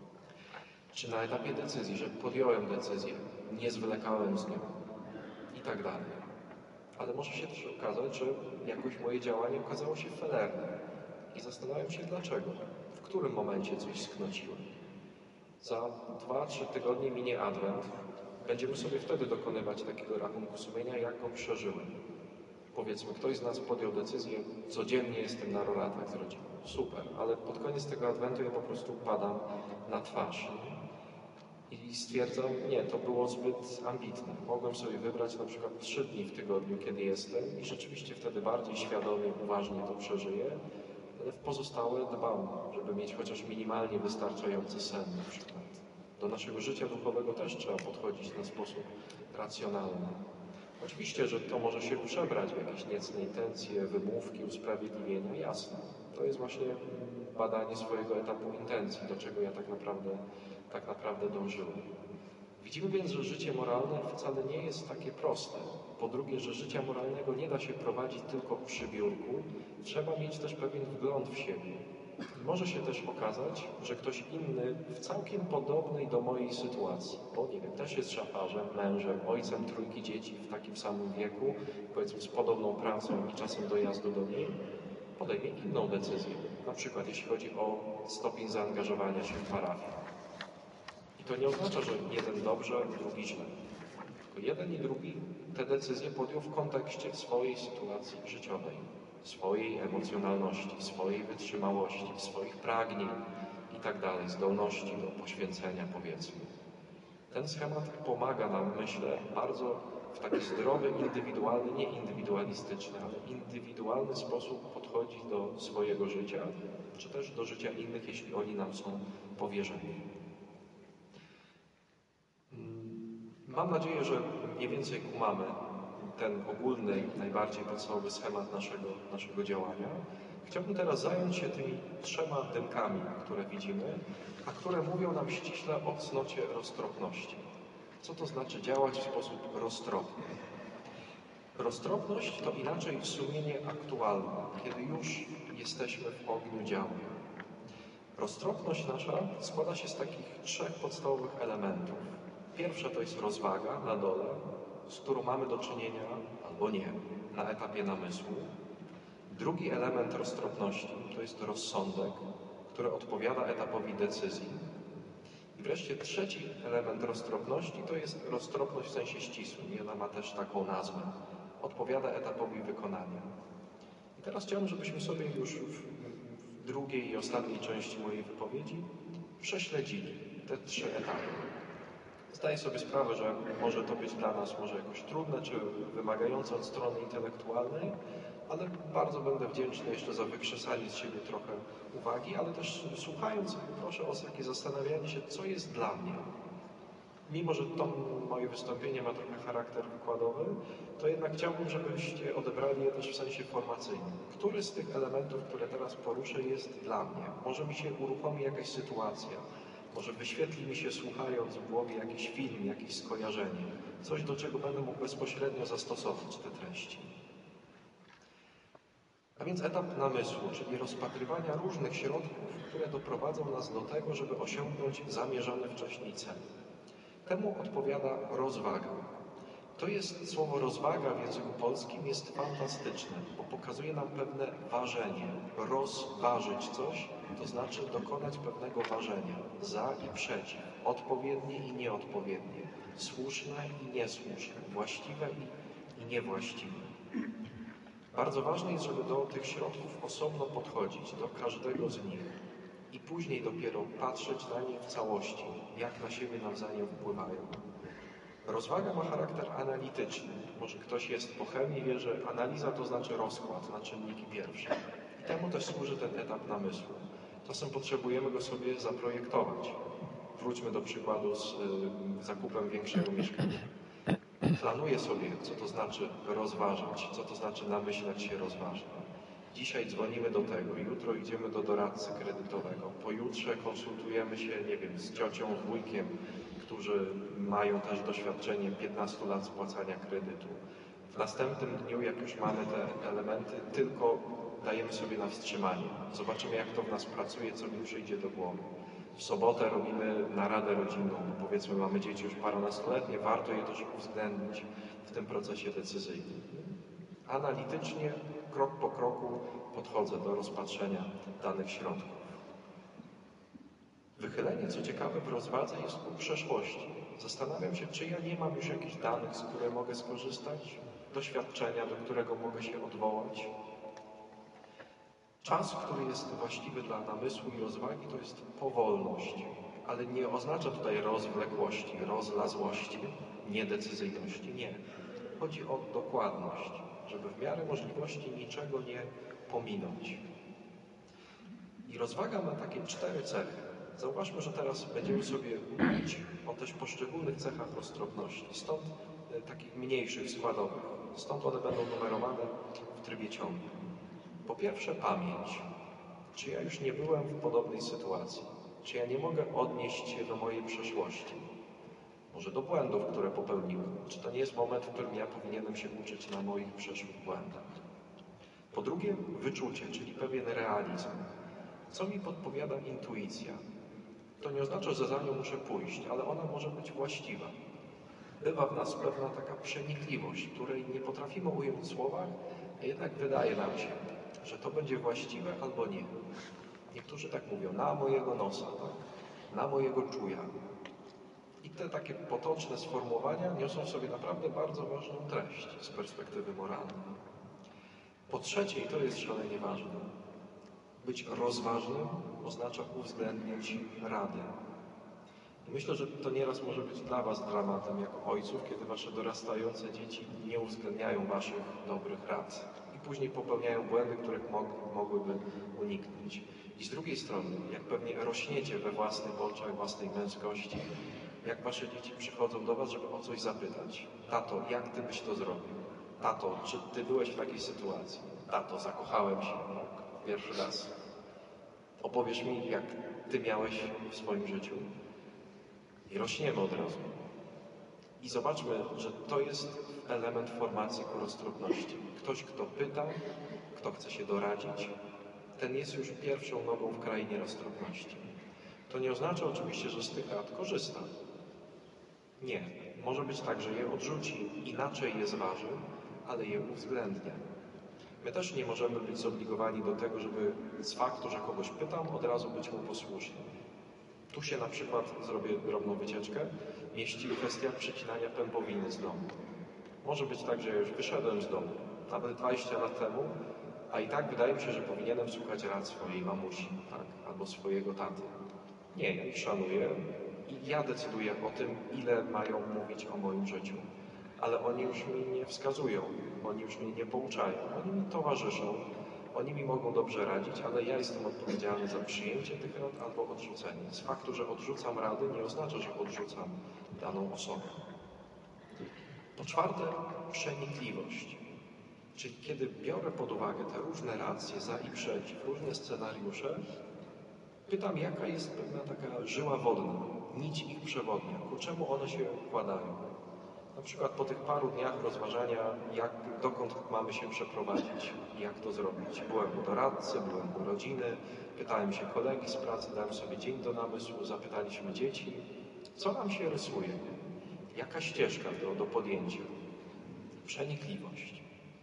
Czy na etapie decyzji, że podjąłem decyzję, nie zwlekałem z nią i tak dalej. Ale może się też okazać, że jakoś moje działanie okazało się felerne. I zastanawiam się dlaczego. W którym momencie coś sknociłem. Za dwa, trzy tygodnie minie Adwent. Będziemy sobie wtedy dokonywać takiego rachunku sumienia, jak go przeżyłem. Powiedzmy, ktoś z nas podjął decyzję, codziennie jestem na roratach z rodziną. Super, ale pod koniec tego Adwentu ja po prostu padam na twarz. I stwierdzam, nie, to było zbyt ambitne. Mogłem sobie wybrać na przykład trzy dni w tygodniu, kiedy jestem i rzeczywiście wtedy bardziej świadomie, uważnie to przeżyję, ale w pozostałe dbam, żeby mieć chociaż minimalnie wystarczający sen na przykład. Do naszego życia duchowego też trzeba podchodzić na sposób racjonalny. Oczywiście, że to może się przebrać w jakieś niecne intencje, wymówki, usprawiedliwienia, jasne. To jest właśnie badanie swojego etapu intencji, do czego ja tak naprawdę, tak naprawdę dążyłem. Widzimy więc, że życie moralne wcale nie jest takie proste. Po drugie, że życia moralnego nie da się prowadzić tylko przy biurku. Trzeba mieć też pewien wgląd w siebie. Może się też okazać, że ktoś inny w całkiem podobnej do mojej sytuacji, bo nie wiem, też jest szafarzem, mężem, ojcem trójki dzieci w takim samym wieku, powiedzmy z podobną pracą i czasem dojazdu do niej, podejmie inną decyzję. Na przykład jeśli chodzi o stopień zaangażowania się w parafię. I to nie oznacza, że jeden dobrze, drugi źle. Tylko jeden i drugi te decyzje podjął w kontekście swojej sytuacji życiowej, swojej emocjonalności, swojej wytrzymałości, swoich pragnień i tak dalej, zdolności do poświęcenia, powiedzmy. Ten schemat pomaga nam, myślę, bardzo w taki zdrowy, indywidualny, nie indywidualistyczny, ale indywidualny sposób podchodzić do swojego życia, czy też do życia innych, jeśli oni nam są powierzeni. Mam nadzieję, że mniej więcej kumamy ten ogólny, najbardziej podstawowy schemat naszego, naszego działania. Chciałbym teraz zająć się tymi trzema dymkami, które widzimy, a które mówią nam ściśle o cnocie roztropności. Co to znaczy działać w sposób roztropny? Roztropność to inaczej sumienie aktualne, kiedy już jesteśmy w ogniu działania. Roztropność nasza składa się z takich trzech podstawowych elementów. Pierwsza to jest rozwaga na dole, z którą mamy do czynienia, albo nie, na etapie namysłu. Drugi element roztropności to jest rozsądek, który odpowiada etapowi decyzji. I wreszcie trzeci element roztropności to jest roztropność w sensie ścisłym. I ona ma też taką nazwę. Odpowiada etapowi wykonania. I teraz chciałbym, żebyśmy sobie już w drugiej i ostatniej części mojej wypowiedzi prześledzili te trzy etapy. Zdaję sobie sprawę, że może to być dla nas może jakoś trudne czy wymagające od strony intelektualnej, ale bardzo będę wdzięczny jeszcze za wykrzesanie z siebie trochę uwagi, ale też słuchając, proszę o takie zastanawianie się, co jest dla mnie. Mimo że to moje wystąpienie ma trochę charakter wykładowy, to jednak chciałbym, żebyście odebrali je też w sensie formacyjnym. Który z tych elementów, które teraz poruszę, jest dla mnie? Może mi się uruchomi jakaś sytuacja, może wyświetli mi się, słuchając w głowie, jakiś film, jakieś skojarzenie, coś, do czego będę mógł bezpośrednio zastosować te treści. A więc etap namysłu, czyli rozpatrywania różnych środków, które doprowadzą nas do tego, żeby osiągnąć zamierzony wcześniej cel. Temu odpowiada rozwaga. To jest słowo rozwaga w języku polskim jest fantastyczne, bo pokazuje nam pewne ważenie. Rozważyć coś, to znaczy dokonać pewnego ważenia. Za i przeciw, odpowiednie i nieodpowiednie, słuszne i niesłuszne, właściwe i, i niewłaściwe. Bardzo ważne jest, żeby do tych środków osobno podchodzić, do każdego z nich i później dopiero patrzeć na nie w całości, jak na siebie nawzajem wpływają. Rozwaga ma charakter analityczny. Może ktoś jest po chemii, wie, że analiza to znaczy rozkład na czynniki pierwsze. I temu też służy ten etap namysłu. Czasem potrzebujemy go sobie zaprojektować. Wróćmy do przykładu z y, zakupem większego mieszkania. Planuję sobie, co to znaczy rozważać, co to znaczy namyślać się rozważnie. Dzisiaj dzwonimy do tego, jutro idziemy do doradcy kredytowego, pojutrze konsultujemy się, nie wiem, z ciocią, z wujkiem, którzy mają też doświadczenie piętnastu lat spłacania kredytu. W następnym dniu, jak już mamy te elementy, tylko dajemy sobie na wstrzymanie. Zobaczymy, jak to w nas pracuje, co mi przyjdzie do głowy. W sobotę robimy naradę rodzinną, bo powiedzmy mamy dzieci już paronastoletnie, warto je też uwzględnić w tym procesie decyzyjnym. Analitycznie, krok po kroku podchodzę do rozpatrzenia danych środków. Wychylenie, co ciekawe, w rozwadze jest ku przeszłości. Zastanawiam się, czy ja nie mam już jakichś danych, z których mogę skorzystać, doświadczenia, do którego mogę się odwołać. Czas, który jest właściwy dla namysłu i rozwagi, to jest powolność, ale nie oznacza tutaj rozwlekłości, rozlazłości, niedecyzyjności. Nie. Chodzi o dokładność, żeby w miarę możliwości niczego nie pominąć. I rozwaga ma takie cztery cechy. Zauważmy, że teraz będziemy sobie mówić o też poszczególnych cechach roztropności, stąd e, takich mniejszych, składowych. Stąd one będą numerowane w trybie ciągłym. Po pierwsze pamięć. Czy ja już nie byłem w podobnej sytuacji? Czy ja nie mogę odnieść się do mojej przeszłości? Może do błędów, które popełniłem? Czy to nie jest moment, w którym ja powinienem się uczyć na moich przeszłych błędach? Po drugie wyczucie, czyli pewien realizm. Co mi podpowiada intuicja? To nie oznacza, że za nią muszę pójść, ale ona może być właściwa. Bywa w nas pewna taka przenikliwość, której nie potrafimy ująć w słowach, a jednak wydaje nam się, że to będzie właściwe albo nie. Niektórzy tak mówią, na mojego nosa, tak? Na mojego czuja. I te takie potoczne sformułowania niosą w sobie naprawdę bardzo ważną treść z perspektywy moralnej. Po trzecie, i to jest szalenie ważne, być rozważnym oznacza uwzględnić radę. I myślę, że to nieraz może być dla Was dramatem jako ojców, kiedy Wasze dorastające dzieci nie uwzględniają Waszych dobrych rad i później popełniają błędy, których mog mogłyby uniknąć. I z drugiej strony, jak pewnie rośniecie we własnych oczach, własnej męskości, jak Wasze dzieci przychodzą do Was, żeby o coś zapytać. Tato, jak Ty byś to zrobił? Tato, czy Ty byłeś w takiej sytuacji? Tato, zakochałem się pierwszy raz. Opowiesz mi, jak Ty miałeś w swoim życiu. I rośniemy od razu. I zobaczmy, że to jest element formacji ku roztropności. Ktoś, kto pyta, kto chce się doradzić, ten jest już pierwszą nogą w krainie roztropności. To nie oznacza oczywiście, że z tych rad korzysta. Nie. Może być tak, że je odrzuci, inaczej je zważy, ale je uwzględnia. My też nie możemy być zobligowani do tego, żeby z faktu, że kogoś pytam, od razu być mu posłusznym. Tu się na przykład, zrobię drobną wycieczkę, mieści kwestia przecinania pępowiny z domu. Może być tak, że ja już wyszedłem z domu, nawet dwadzieścia lat temu, a i tak wydaje mi się, że powinienem słuchać rad swojej mamusi, tak, albo swojego taty. Nie, ja ich szanuję i ja decyduję o tym, ile mają mówić o moim życiu. Ale oni już mi nie wskazują, oni już mnie nie pouczają, oni mi towarzyszą, oni mi mogą dobrze radzić, ale ja jestem odpowiedzialny za przyjęcie tych rad albo odrzucenie. Z faktu, że odrzucam rady, nie oznacza, że odrzucam daną osobę. Po czwarte, przenikliwość. Czyli kiedy biorę pod uwagę te różne racje za i przeciw, różne scenariusze, pytam, jaka jest pewna taka żyła wodna, nić ich przewodnia, ku czemu one się układają. Na przykład po tych paru dniach rozważania, jak, dokąd mamy się przeprowadzić, jak to zrobić. Byłem u doradcy, byłem u rodziny, pytałem się kolegi z pracy, dałem sobie dzień do namysłu, zapytaliśmy dzieci, co nam się rysuje, jaka ścieżka do, do podjęcia. Przenikliwość.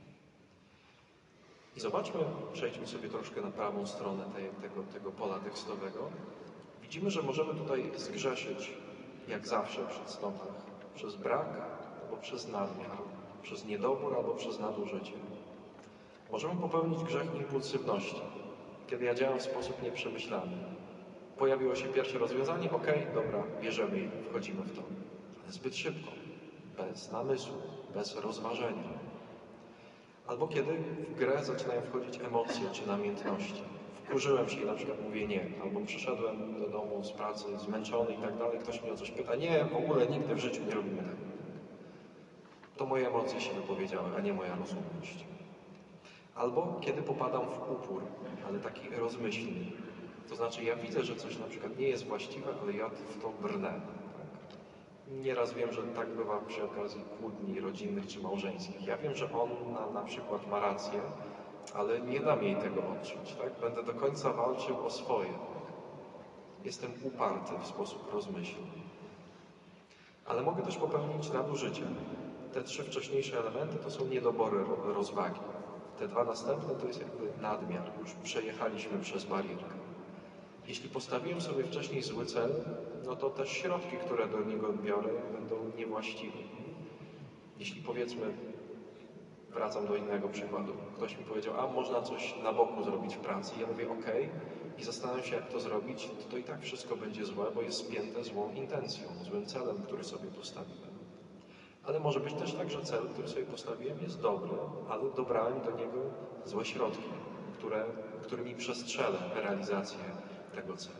I zobaczmy, przejdźmy sobie troszkę na prawą stronę tej, tego, tego pola tekstowego. Widzimy, że możemy tutaj zgrzeszyć, jak zawsze przy cnotach, przez brak albo przez nadmiar, przez niedobór albo przez nadużycie. Możemy popełnić grzech impulsywności, kiedy ja działam w sposób nieprzemyślany. Pojawiło się pierwsze rozwiązanie, ok, dobra, bierzemy i wchodzimy w to. Ale zbyt szybko, bez namysłu, bez rozważenia. Albo kiedy w grę zaczynają wchodzić emocje czy namiętności. Wkurzyłem się i na przykład mówię nie, albo przyszedłem do domu z pracy zmęczony i tak dalej, ktoś mnie o coś pyta, nie, w ogóle nigdy w życiu nie robimy tego. To moje emocje się wypowiedziały, a nie moja rozumność. Albo kiedy popadam w upór, ale taki rozmyślny. To znaczy ja widzę, że coś na przykład nie jest właściwe, ale ja w to brnę. Tak? Nieraz wiem, że tak bywa przy okazji kłótni rodzinnych czy małżeńskich. Ja wiem, że on na, na przykład ma rację, ale nie dam jej tego odczuć. Tak? Będę do końca walczył o swoje. Jestem uparty w sposób rozmyślny. Ale mogę też popełnić nadużycie. Te trzy wcześniejsze elementy to są niedobory rozwagi. Te dwa następne to jest jakby nadmiar. Już przejechaliśmy przez barierkę. Jeśli postawiłem sobie wcześniej zły cel, no to też środki, które do niego biorę, będą niewłaściwe. Jeśli powiedzmy, wracam do innego przykładu, ktoś mi powiedział, a można coś na boku zrobić w pracy. I ja mówię, ok, i zastanawiam się, jak to zrobić, to, to i tak wszystko będzie złe, bo jest spięte złą intencją, złym celem, który sobie postawiłem. Ale może być też tak, że cel, który sobie postawiłem, jest dobry, ale dobrałem do niego złe środki, które, którymi przestrzelę realizację tego celu.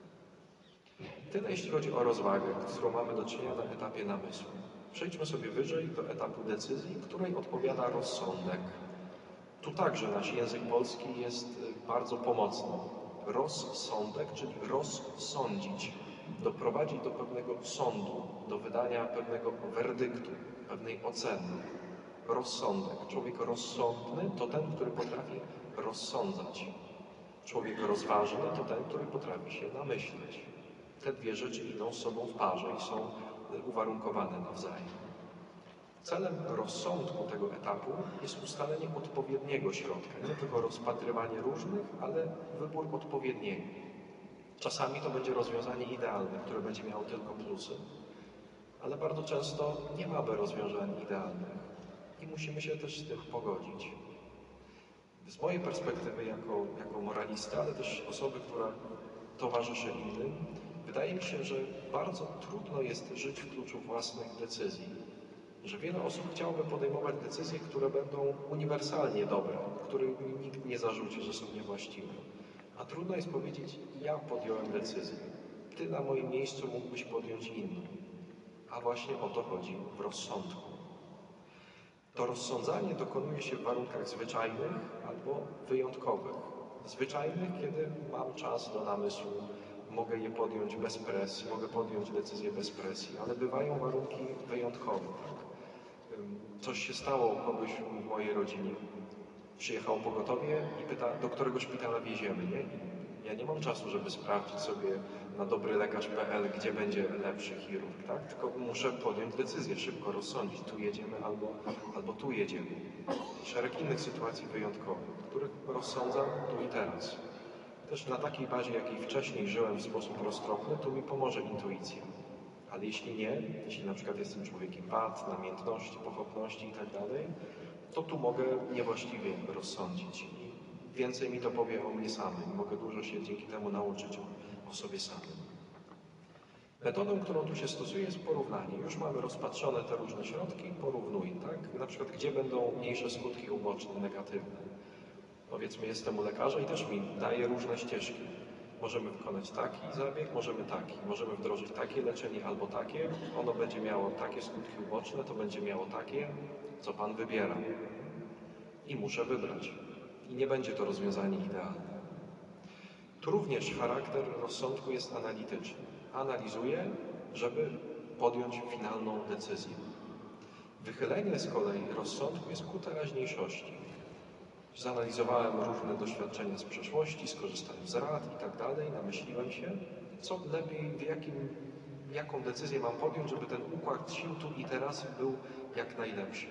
Tyle jeśli chodzi o rozwagę, z którą mamy do czynienia na etapie namysłu. Przejdźmy sobie wyżej do etapu decyzji, której odpowiada rozsądek. Tu także nasz język polski jest bardzo pomocny. Rozsądek, czyli rozsądzić, doprowadzić do pewnego sądu, do wydania pewnego werdyktu, pewnej oceny. Rozsądek. Człowiek rozsądny to ten, który potrafi rozsądzać. Człowiek rozważny to ten, który potrafi się namyśleć. Te dwie rzeczy idą z sobą w parze i są uwarunkowane nawzajem. Celem rozsądku tego etapu jest ustalenie odpowiedniego środka. Nie tylko rozpatrywanie różnych, ale wybór odpowiedniego. Czasami to będzie rozwiązanie idealne, które będzie miało tylko plusy, ale bardzo często nie mamy rozwiązań idealnych i musimy się też z tym pogodzić. Z mojej perspektywy jako, jako moralista, ale też osoby, która towarzyszy innym, wydaje mi się, że bardzo trudno jest żyć w kluczu własnych decyzji. Że wiele osób chciałoby podejmować decyzje, które będą uniwersalnie dobre, których nikt nie zarzuci, że są niewłaściwe. A trudno jest powiedzieć, ja podjąłem decyzję. Ty na moim miejscu mógłbyś podjąć inną. A właśnie o to chodzi w rozsądku. To rozsądzanie dokonuje się w warunkach zwyczajnych albo wyjątkowych. Zwyczajnych, kiedy mam czas do namysłu, mogę je podjąć bez presji, mogę podjąć decyzję bez presji, ale bywają warunki wyjątkowe. Tak? Coś się stało kogoś w mojej rodzinie. Przyjechało pogotowie i pyta, do którego szpitala wieziemy, nie? Ja nie mam czasu, żeby sprawdzić sobie na dobrylekarz kropka pe el, gdzie będzie lepszy chirurg, tak? Tylko muszę podjąć decyzję, szybko rozsądzić, tu jedziemy albo, albo tu jedziemy. Szereg innych sytuacji wyjątkowych, których rozsądzam tu i teraz. Też na takiej bazie, jakiej wcześniej żyłem w sposób roztropny, to mi pomoże intuicja. Ale jeśli nie, jeśli na przykład jestem człowiekiem wad, namiętności, pochopności i tak dalej, to tu mogę niewłaściwie rozsądzić. I więcej mi to powie o mnie samym. Mogę dużo się dzięki temu nauczyć o, o sobie samym. Metodą, którą tu się stosuje, jest porównanie. Już mamy rozpatrzone te różne środki, porównuję, tak? Na przykład, gdzie będą mniejsze skutki uboczne, negatywne. Powiedzmy, jestem u lekarza i też mi daje różne ścieżki. Możemy wykonać taki zabieg, możemy taki. Możemy wdrożyć takie leczenie albo takie. Ono będzie miało takie skutki uboczne, to będzie miało takie, co Pan wybiera. I muszę wybrać. I nie będzie to rozwiązanie idealne. Tu również charakter rozsądku jest analityczny. Analizuję, żeby podjąć finalną decyzję. Wychylenie z kolei rozsądku jest ku teraźniejszości. Zanalizowałem różne doświadczenia z przeszłości, skorzystałem z rad i tak dalej, namyśliłem się, co lepiej, w jakim, jaką decyzję mam podjąć, żeby ten układ sił tu i teraz był jak najlepszy.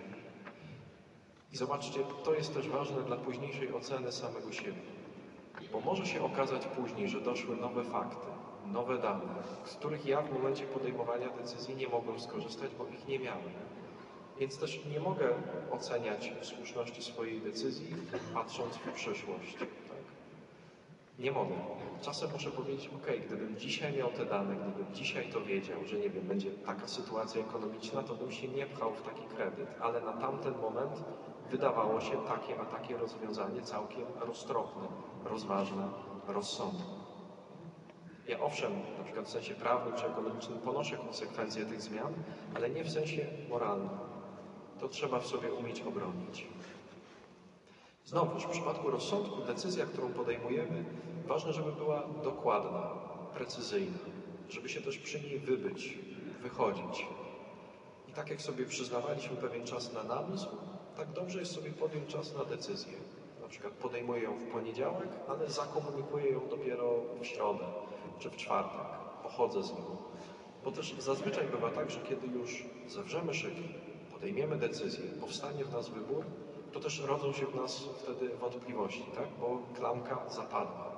I zobaczcie, to jest też ważne dla późniejszej oceny samego siebie. Bo może się okazać później, że doszły nowe fakty, nowe dane, z których ja w momencie podejmowania decyzji nie mogłem skorzystać, bo ich nie miałem. Więc też nie mogę oceniać słuszności swojej decyzji, patrząc w przyszłość. Tak? Nie mogę. Czasem muszę powiedzieć, ok, gdybym dzisiaj miał te dane, gdybym dzisiaj to wiedział, że nie wiem, będzie taka sytuacja ekonomiczna, to bym się nie pchał w taki kredyt. Ale na tamten moment wydawało się takie, a takie rozwiązanie całkiem roztropne, rozważne, rozsądne. Ja owszem, na przykład w sensie prawnym czy ekonomicznym ponoszę konsekwencje tych zmian, ale nie w sensie moralnym. To trzeba w sobie umieć obronić. Znowuż, w przypadku rozsądku decyzja, którą podejmujemy, ważne, żeby była dokładna, precyzyjna, żeby się też przy niej wybyć, wychodzić. I tak jak sobie przyznawaliśmy pewien czas na namysł, tak dobrze jest sobie podjąć czas na decyzję. Na przykład podejmuję ją w poniedziałek, ale zakomunikuję ją dopiero w środę czy w czwartek. Pochodzę z nią. Bo też zazwyczaj bywa tak, że kiedy już zawrzemy szyki, podejmiemy decyzję, powstanie w nas wybór, to też rodzą się w nas wtedy wątpliwości, tak? Bo klamka zapadła.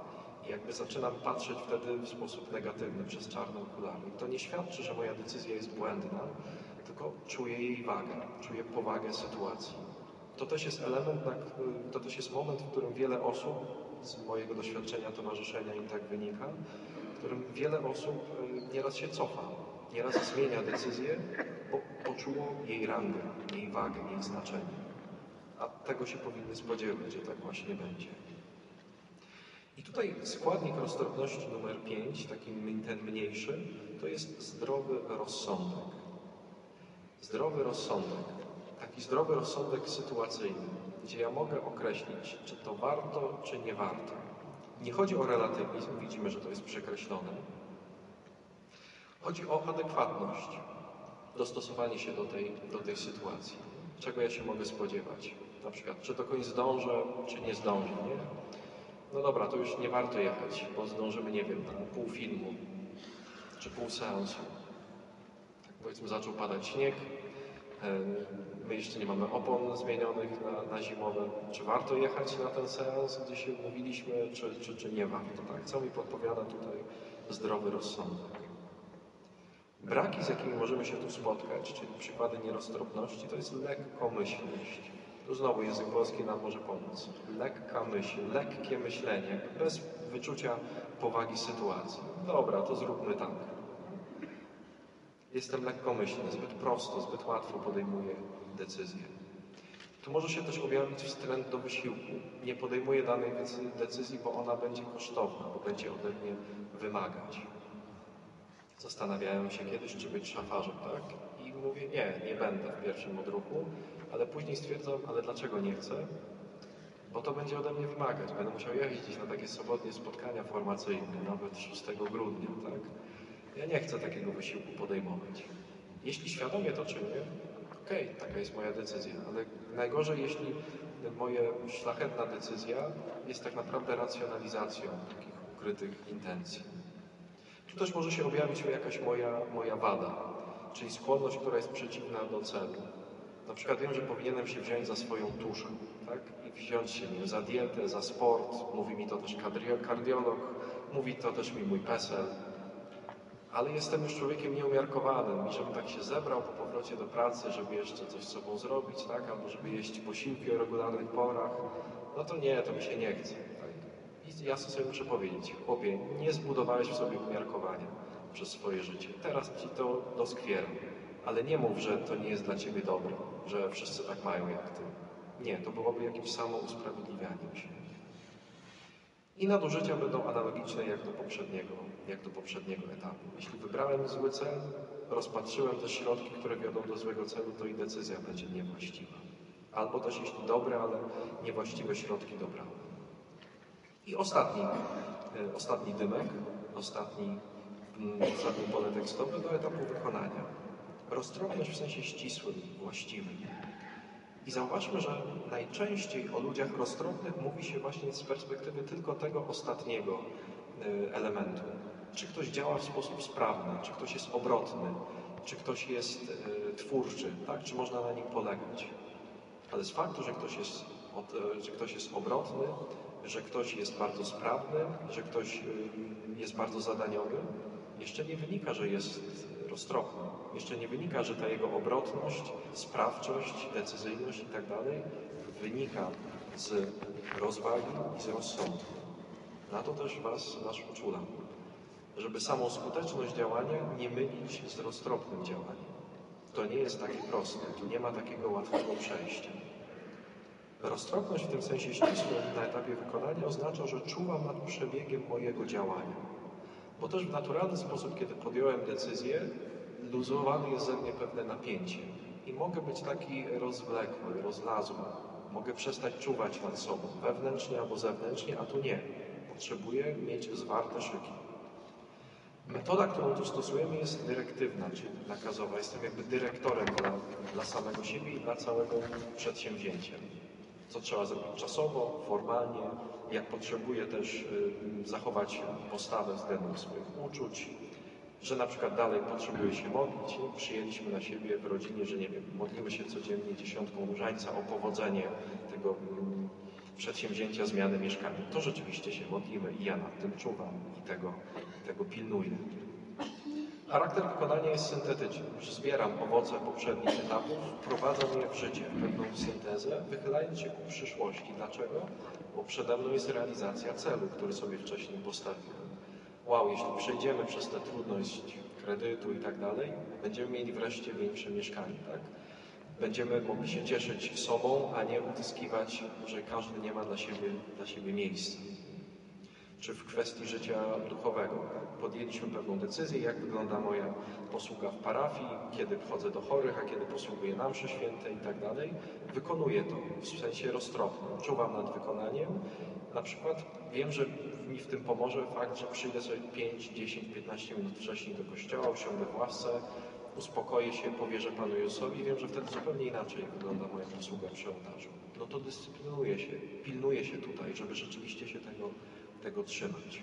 I jakby zaczynam patrzeć wtedy w sposób negatywny przez czarne okulary. I to nie świadczy, że moja decyzja jest błędna, tylko czuję jej wagę, czuję powagę sytuacji. To też jest element, to też jest moment, w którym wiele osób, z mojego doświadczenia towarzyszenia im tak wynika, w którym wiele osób nieraz się cofa, nieraz zmienia decyzję, bo poczuło jej rangę, jej wagę, jej znaczenie. A tego się powinny spodziewać, że tak właśnie będzie. I tutaj składnik roztropności numer pięć, taki ten mniejszy, to jest zdrowy rozsądek. Zdrowy rozsądek. Taki zdrowy rozsądek sytuacyjny, gdzie ja mogę określić, czy to warto, czy nie warto. Nie chodzi o relatywizm, widzimy, że to jest przekreślone. Chodzi o adekwatność, dostosowanie się do tej, do tej sytuacji. Czego ja się mogę spodziewać? Na przykład, czy do końca zdążę, czy nie zdążę, nie? No dobra, to już nie warto jechać, bo zdążymy, nie wiem, na pół filmu, czy pół seansu. Tak powiedzmy, zaczął padać śnieg, my jeszcze nie mamy opon zmienionych na, na zimowe. Czy warto jechać na ten seans, gdzie się umówiliśmy, czy, czy, czy nie warto? Tak? Co mi podpowiada tutaj zdrowy rozsądek? Braki, z jakimi możemy się tu spotkać, czyli przykłady nieroztropności, to jest lekkomyślność. Tu znowu język polski nam może pomóc. Lekka myśl, lekkie myślenie, bez wyczucia powagi sytuacji. Dobra, to zróbmy tak. Jestem lekkomyślny, zbyt prosto, zbyt łatwo podejmuję decyzje. Tu może się też objawić wstręt do wysiłku. Nie podejmuję danej decyzji, bo ona będzie kosztowna, bo będzie ode mnie wymagać. Zastanawiałem się kiedyś, czy być szafarzem, tak? I mówię, nie, nie będę w pierwszym odruchu, ale później stwierdzam, ale dlaczego nie chcę? Bo to będzie ode mnie wymagać. Będę musiał jeździć na takie sobotnie spotkania formacyjne, nawet szóstego grudnia, tak? Ja nie chcę takiego wysiłku podejmować. Jeśli świadomie to czynię, okej, okay, taka jest moja decyzja, ale najgorzej, jeśli moja szlachetna decyzja jest tak naprawdę racjonalizacją takich ukrytych intencji. Tu też może się objawić jakaś moja, moja wada, czyli skłonność, która jest przeciwna do celu. Na przykład wiem, że powinienem się wziąć za swoją tuszę, tak? I wziąć się nim za dietę, za sport, mówi mi to też kardiolog, mówi to też mi mój PESEL, ale jestem już człowiekiem nieumiarkowanym i żebym tak się zebrał po powrocie do pracy, żeby jeszcze coś z sobą zrobić, tak? Albo żeby jeść posiłki o regularnych porach, no to nie, to mi się nie chce. Tak? I ja sobie muszę powiedzieć, chłopie, nie zbudowałeś w sobie umiarkowania przez swoje życie. Teraz ci to doskwiera, ale nie mów, że to nie jest dla ciebie dobre, że wszyscy tak mają jak ty. Nie, to byłoby jakimś samousprawiedliwianiem się. I nadużycia będą analogiczne jak do poprzedniego, jak do poprzedniego etapu. Jeśli wybrałem zły cel, rozpatrzyłem te środki, które wiodą do złego celu, to i decyzja będzie niewłaściwa. Albo też jeśli dobre, ale niewłaściwe środki dobrałem. I ostatni, e, ostatni dymek, ostatni, mm, ostatni pole tekstowe do etapu wykonania. Roztropność w sensie ścisłym, właściwym. I zauważmy, że najczęściej o ludziach roztropnych mówi się właśnie z perspektywy tylko tego ostatniego elementu. Czy ktoś działa w sposób sprawny, czy ktoś jest obrotny, czy ktoś jest twórczy, tak? Czy można na nim polegać. Ale z faktu, że ktoś jest, że ktoś jest obrotny, że ktoś jest bardzo sprawny, że ktoś jest bardzo zadaniowy, jeszcze nie wynika, że jest roztropny. Jeszcze nie wynika, że ta jego obrotność, sprawczość, decyzyjność i tak dalej wynika z rozwagi i z rozsądku. Na to też Was, Was uczulam, żeby samą skuteczność działania nie mylić z roztropnym działaniem. To nie jest takie proste, tu nie ma takiego łatwego przejścia. Roztropność w tym sensie ścisłym na etapie wykonania oznacza, że czuwam nad przebiegiem mojego działania. Bo też w naturalny sposób, kiedy podjąłem decyzję, luzowane jest ze mnie pewne napięcie. I mogę być taki rozwlekły, rozlazły. Mogę przestać czuwać nad sobą, wewnętrznie albo zewnętrznie, a tu nie. Potrzebuję mieć zwarte szyki. Metoda, którą tu stosujemy, jest dyrektywna, czyli nakazowa. Jestem jakby dyrektorem dla, dla samego siebie i dla całego przedsięwzięcia. Co trzeba zrobić czasowo, formalnie, jak potrzebuję też y, zachować postawę względem swoich uczuć, że na przykład dalej potrzebuję się modlić. Przyjęliśmy na siebie w rodzinie, że nie wiem, modlimy się codziennie dziesiątką różańca o powodzenie tego, przedsięwzięcia zmiany mieszkania. To rzeczywiście się modlimy i ja nad tym czuwam i tego, tego pilnuję. Charakter wykonania jest syntetyczny. Już zbieram owoce poprzednich etapów, wprowadzam je w życie, w pewną syntezę, wychylając się ku przyszłości. Dlaczego? Bo przede mną jest realizacja celu, który sobie wcześniej postawiłem. Wow, jeśli przejdziemy przez tę trudność kredytu i tak dalej, będziemy mieli wreszcie większe mieszkanie, tak? Będziemy mogli się cieszyć sobą, a nie utyskiwać, że każdy nie ma dla siebie, dla siebie miejsca. Czy w kwestii życia duchowego. Podjęliśmy pewną decyzję, jak wygląda moja posługa w parafii, kiedy wchodzę do chorych, a kiedy posługuję na mszy święte i tak dalej. Wykonuję to w sensie roztropnym. Czuwam nad wykonaniem. Na przykład wiem, że mi w tym pomoże fakt, że przyjdę sobie pięć, dziesięć, piętnaście minut wcześniej do kościoła, usiądę w ławce, uspokoję się, powierzę Panu Jezusowi i wiem, że wtedy zupełnie inaczej wygląda moja posługa przy ołtarzu. No to dyscyplinuję się, pilnuję się tutaj, żeby rzeczywiście się tego, tego trzymać.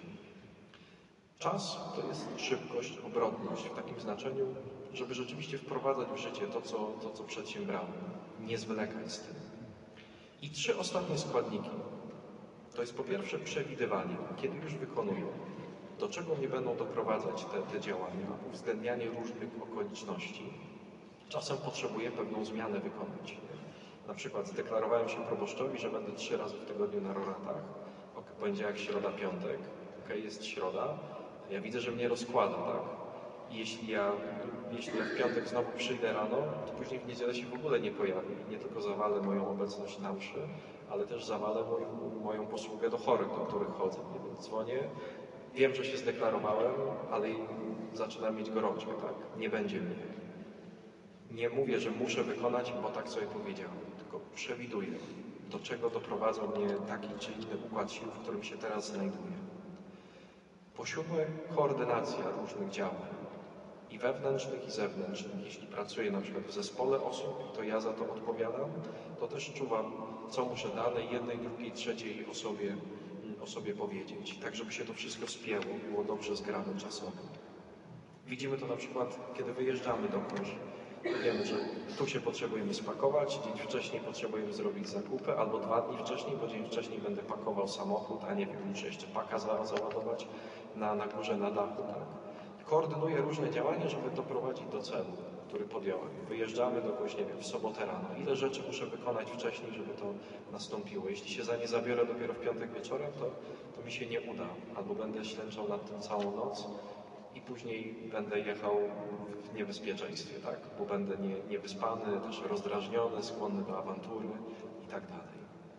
Czas to jest szybkość, obrotność w takim znaczeniu, żeby rzeczywiście wprowadzać w życie to, co, to, co przedsiębrałem. Nie zwlekać z tym. I trzy ostatnie składniki. To jest po pierwsze przewidywanie, kiedy już wykonuję, do czego mnie będą doprowadzać te, te działania, uwzględnianie różnych okoliczności. Czasem potrzebuję pewną zmianę wykonać. Na przykład zdeklarowałem się proboszczowi, że będę trzy razy w tygodniu na roratach. Poniedziałek, środa, piątek. Okej, okay, jest środa. Ja widzę, że mnie rozkłada, tak? I jeśli ja, jeśli ja w piątek znowu przyjdę rano, to później w niedzielę się w ogóle nie pojawi. Nie tylko zawalę moją obecność na mszy, ale też zawalę moją, moją posługę do chorych, do których chodzę. Nie? Więc dzwonię, wiem, że się zdeklarowałem, ale zaczynam mieć gorączkę, tak? Nie będzie mnie. Nie mówię, że muszę wykonać, bo tak sobie powiedziałem, tylko przewiduję, do czego doprowadzą mnie taki czy inny układ sił, w którym się teraz znajduję. Po siódme, koordynacja różnych działań, i wewnętrznych, i zewnętrznych. Jeśli pracuję na przykład w zespole osób, to ja za to odpowiadam, to też czuwam, co muszę danej jednej, drugiej, trzeciej osobie, osobie powiedzieć, tak żeby się to wszystko spięło, było dobrze zgrane czasowo. Widzimy to na przykład, kiedy wyjeżdżamy dokądś. Wiemy, że tu się potrzebujemy spakować, dzień wcześniej potrzebujemy zrobić zakupy, albo dwa dni wcześniej, bo dzień wcześniej będę pakował samochód, a nie wiem, muszę jeszcze paka za, załadować na, na górze, na dachu. Tak? Koordynuję różne działania, żeby doprowadzić do celu, który podjąłem. Wyjeżdżamy dokądś, nie wiem, w sobotę rano. Ile rzeczy muszę wykonać wcześniej, żeby to nastąpiło? Jeśli się za nie zabiorę dopiero w piątek wieczorem, to, to mi się nie uda. Albo będę ślęczał nad tym całą noc i później będę jechał w niebezpieczeństwie, tak? Bo będę nie, niewyspany, też rozdrażniony, skłonny do awantury i tak dalej.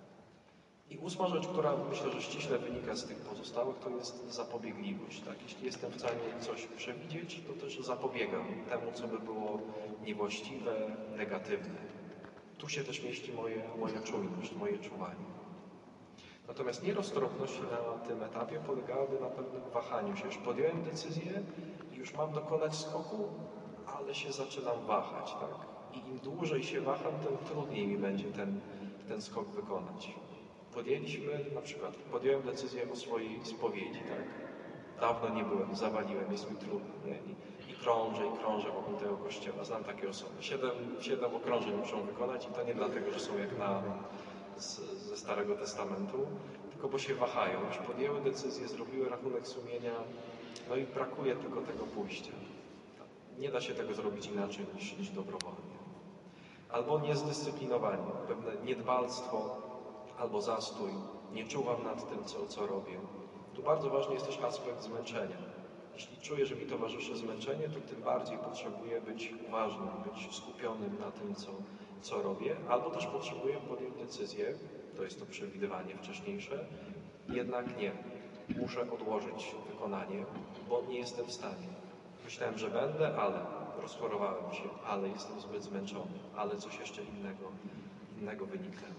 I ósma rzecz, która myślę, że ściśle wynika z tych pozostałych, to jest zapobiegliwość. Tak? Jeśli jestem w stanie coś przewidzieć, to też zapobiegam temu, co by było niewłaściwe, negatywne. Tu się też mieści moje, moja czujność, moje czuwanie. Natomiast nieroztropność na tym etapie polegałaby na pewnym wahaniu się. Już podjąłem decyzję i już mam dokonać skoku, ale się zaczynam wahać. Tak? I im dłużej się waham, tym trudniej mi będzie ten, ten skok wykonać. Podjęliśmy, na przykład podjąłem decyzję o swojej spowiedzi, tak? Dawno nie byłem, zawaliłem, jest mi trudno, nie? I, i krążę, i krążę wokół tego kościoła. Znam takie osoby. Siedem, siedem okrążeń muszą wykonać i to nie dlatego, że są jak na z, ze Starego Testamentu, tylko bo się wahają. Już podjęły decyzję, zrobiły rachunek sumienia, no i brakuje tylko tego pójścia. Nie da się tego zrobić inaczej niż, niż dobrowolnie. Albo niezdyscyplinowanie, pewne niedbalstwo, albo zastój, nie czuwam nad tym, co, co robię. Tu bardzo ważny jest też aspekt zmęczenia. Jeśli czuję, że mi towarzyszy zmęczenie, to tym bardziej potrzebuję być uważnym, być skupionym na tym, co, co robię, albo też potrzebuję podjąć decyzję, to jest to przewidywanie wcześniejsze, jednak nie, muszę odłożyć wykonanie, bo nie jestem w stanie. Myślałem, że będę, ale rozchorowałem się, ale jestem zbyt zmęczony, ale coś jeszcze innego, innego wyniknęło.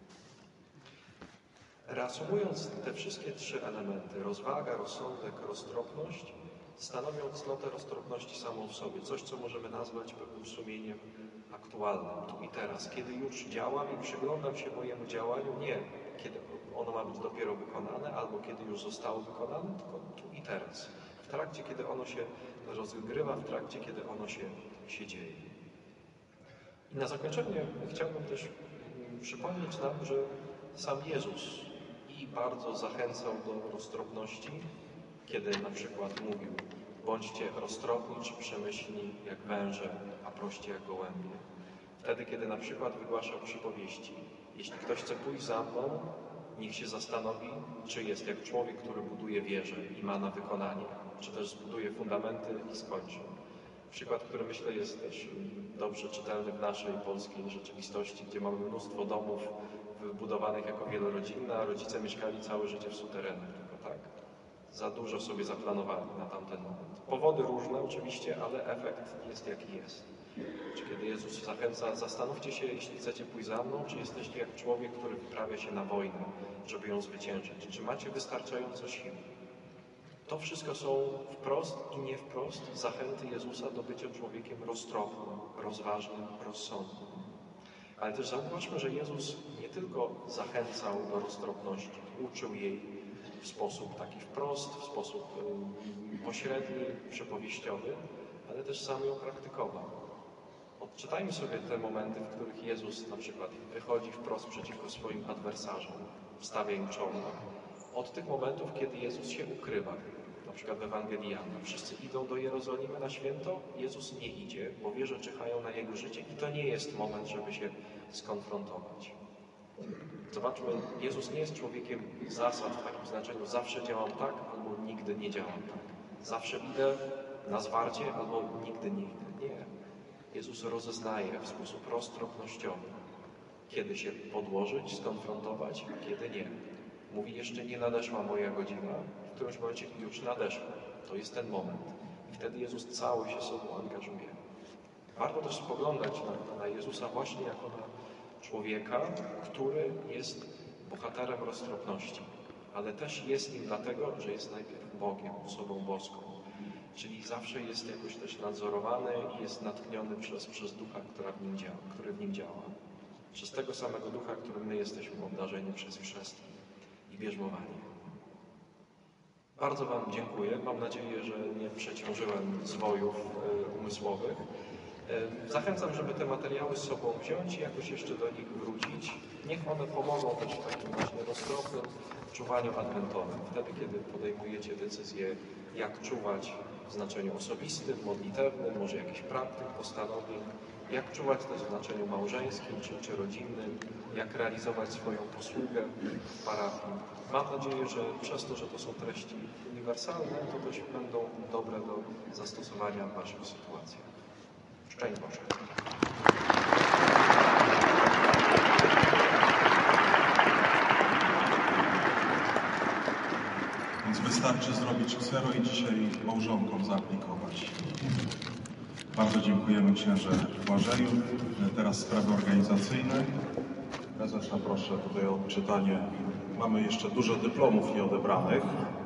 Reasumując te wszystkie trzy elementy, rozwaga, rozsądek, roztropność, stanowią cnotę roztropności samą w sobie. Coś, co możemy nazwać pewnym sumieniem aktualnym, tu i teraz. Kiedy już działam i przyglądam się mojemu działaniu, nie kiedy ono ma być dopiero wykonane, albo kiedy już zostało wykonane, tylko tu i teraz. W trakcie, kiedy ono się rozgrywa, w trakcie, kiedy ono się, się dzieje. I na zakończenie chciałbym też przypomnieć nam, że sam Jezus i bardzo zachęcał do roztropności, kiedy na przykład mówił: bądźcie roztropni czy przemyślni jak węże, a prości jak gołębie. Wtedy, kiedy na przykład wygłaszał przypowieści: jeśli ktoś chce pójść za mną, niech się zastanowi, czy jest jak człowiek, który buduje wieżę i ma na wykonanie, czy też zbuduje fundamenty i skończy. Przykład, który myślę jest też dobrze czytelny w naszej polskiej rzeczywistości, gdzie mamy mnóstwo domów wybudowanych jako wielorodzinne, a rodzice mieszkali całe życie w suterenach, tylko tak za dużo sobie zaplanowali na tamten moment. Powody różne oczywiście, ale efekt jest jaki jest. Czy kiedy Jezus zachęca: zastanówcie się, jeśli chcecie pójść za mną, czy jesteście jak człowiek, który wyprawia się na wojnę, żeby ją zwyciężyć, czy macie wystarczająco sił. To wszystko są wprost i nie wprost zachęty Jezusa do bycia człowiekiem roztropnym, rozważnym, rozsądnym. Ale też zauważmy, że Jezus nie tylko zachęcał do roztropności, uczył jej w sposób taki wprost, w sposób pośredni, przypowieściowy, ale też sam ją praktykował. Odczytajmy sobie te momenty, w których Jezus na przykład wychodzi wprost przeciwko swoim adwersarzom, stawia im czoło. Od tych momentów, kiedy Jezus się ukrywa, na przykład w Ewangelii Jana. Wszyscy idą do Jerozolimy na święto, Jezus nie idzie, bo wie, że czyhają na Jego życie i to nie jest moment, żeby się skonfrontować. Zobaczmy, Jezus nie jest człowiekiem zasad w takim znaczeniu: zawsze działam tak, albo nigdy nie działam tak. Zawsze idę na zwarcie, albo nigdy nie idę. Nie. Jezus rozeznaje w sposób roztropnościowy, kiedy się podłożyć, skonfrontować, a kiedy nie. Mówi: jeszcze nie nadeszła moja godzina, w którymś momencie już nadeszła. To jest ten moment. I wtedy Jezus cały się sobą angażuje. Warto też spoglądać na, na Jezusa właśnie jako na człowieka, który jest bohaterem roztropności, ale też jest nim dlatego, że jest najpierw Bogiem, osobą boską. Czyli zawsze jest jakoś też nadzorowany i jest natchniony przez, przez Ducha, która w nim działa, który w nim działa. Przez tego samego Ducha, którym my jesteśmy obdarzeni przez chrzest i bierzmowanie. Bardzo Wam dziękuję. Mam nadzieję, że nie przeciążyłem zwojów y, umysłowych. Y, zachęcam, żeby te materiały z sobą wziąć i jakoś jeszcze do nich wrócić. Niech one pomogą też w takim właśnie roztropnym czuwaniu adwentowym. Wtedy, kiedy podejmujecie decyzję, jak czuwać w znaczeniu osobistym, modlitewnym, może jakichś praktyk, postanowień, jak czuwać też w znaczeniu małżeńskim czy, czy rodzinnym, jak realizować swoją posługę w parafii. Mam nadzieję, że przez to, że to są treści uniwersalne, to też będą dobre do zastosowania w Waszych sytuacjach. Szczęść Boże. Więc wystarczy zrobić ksero i dzisiaj małżonkom zaaplikować. Bardzo dziękujemy księże Błażeju. Teraz sprawy organizacyjne. Prezesa proszę tutaj o odczytanie. Mamy jeszcze dużo dyplomów nieodebranych.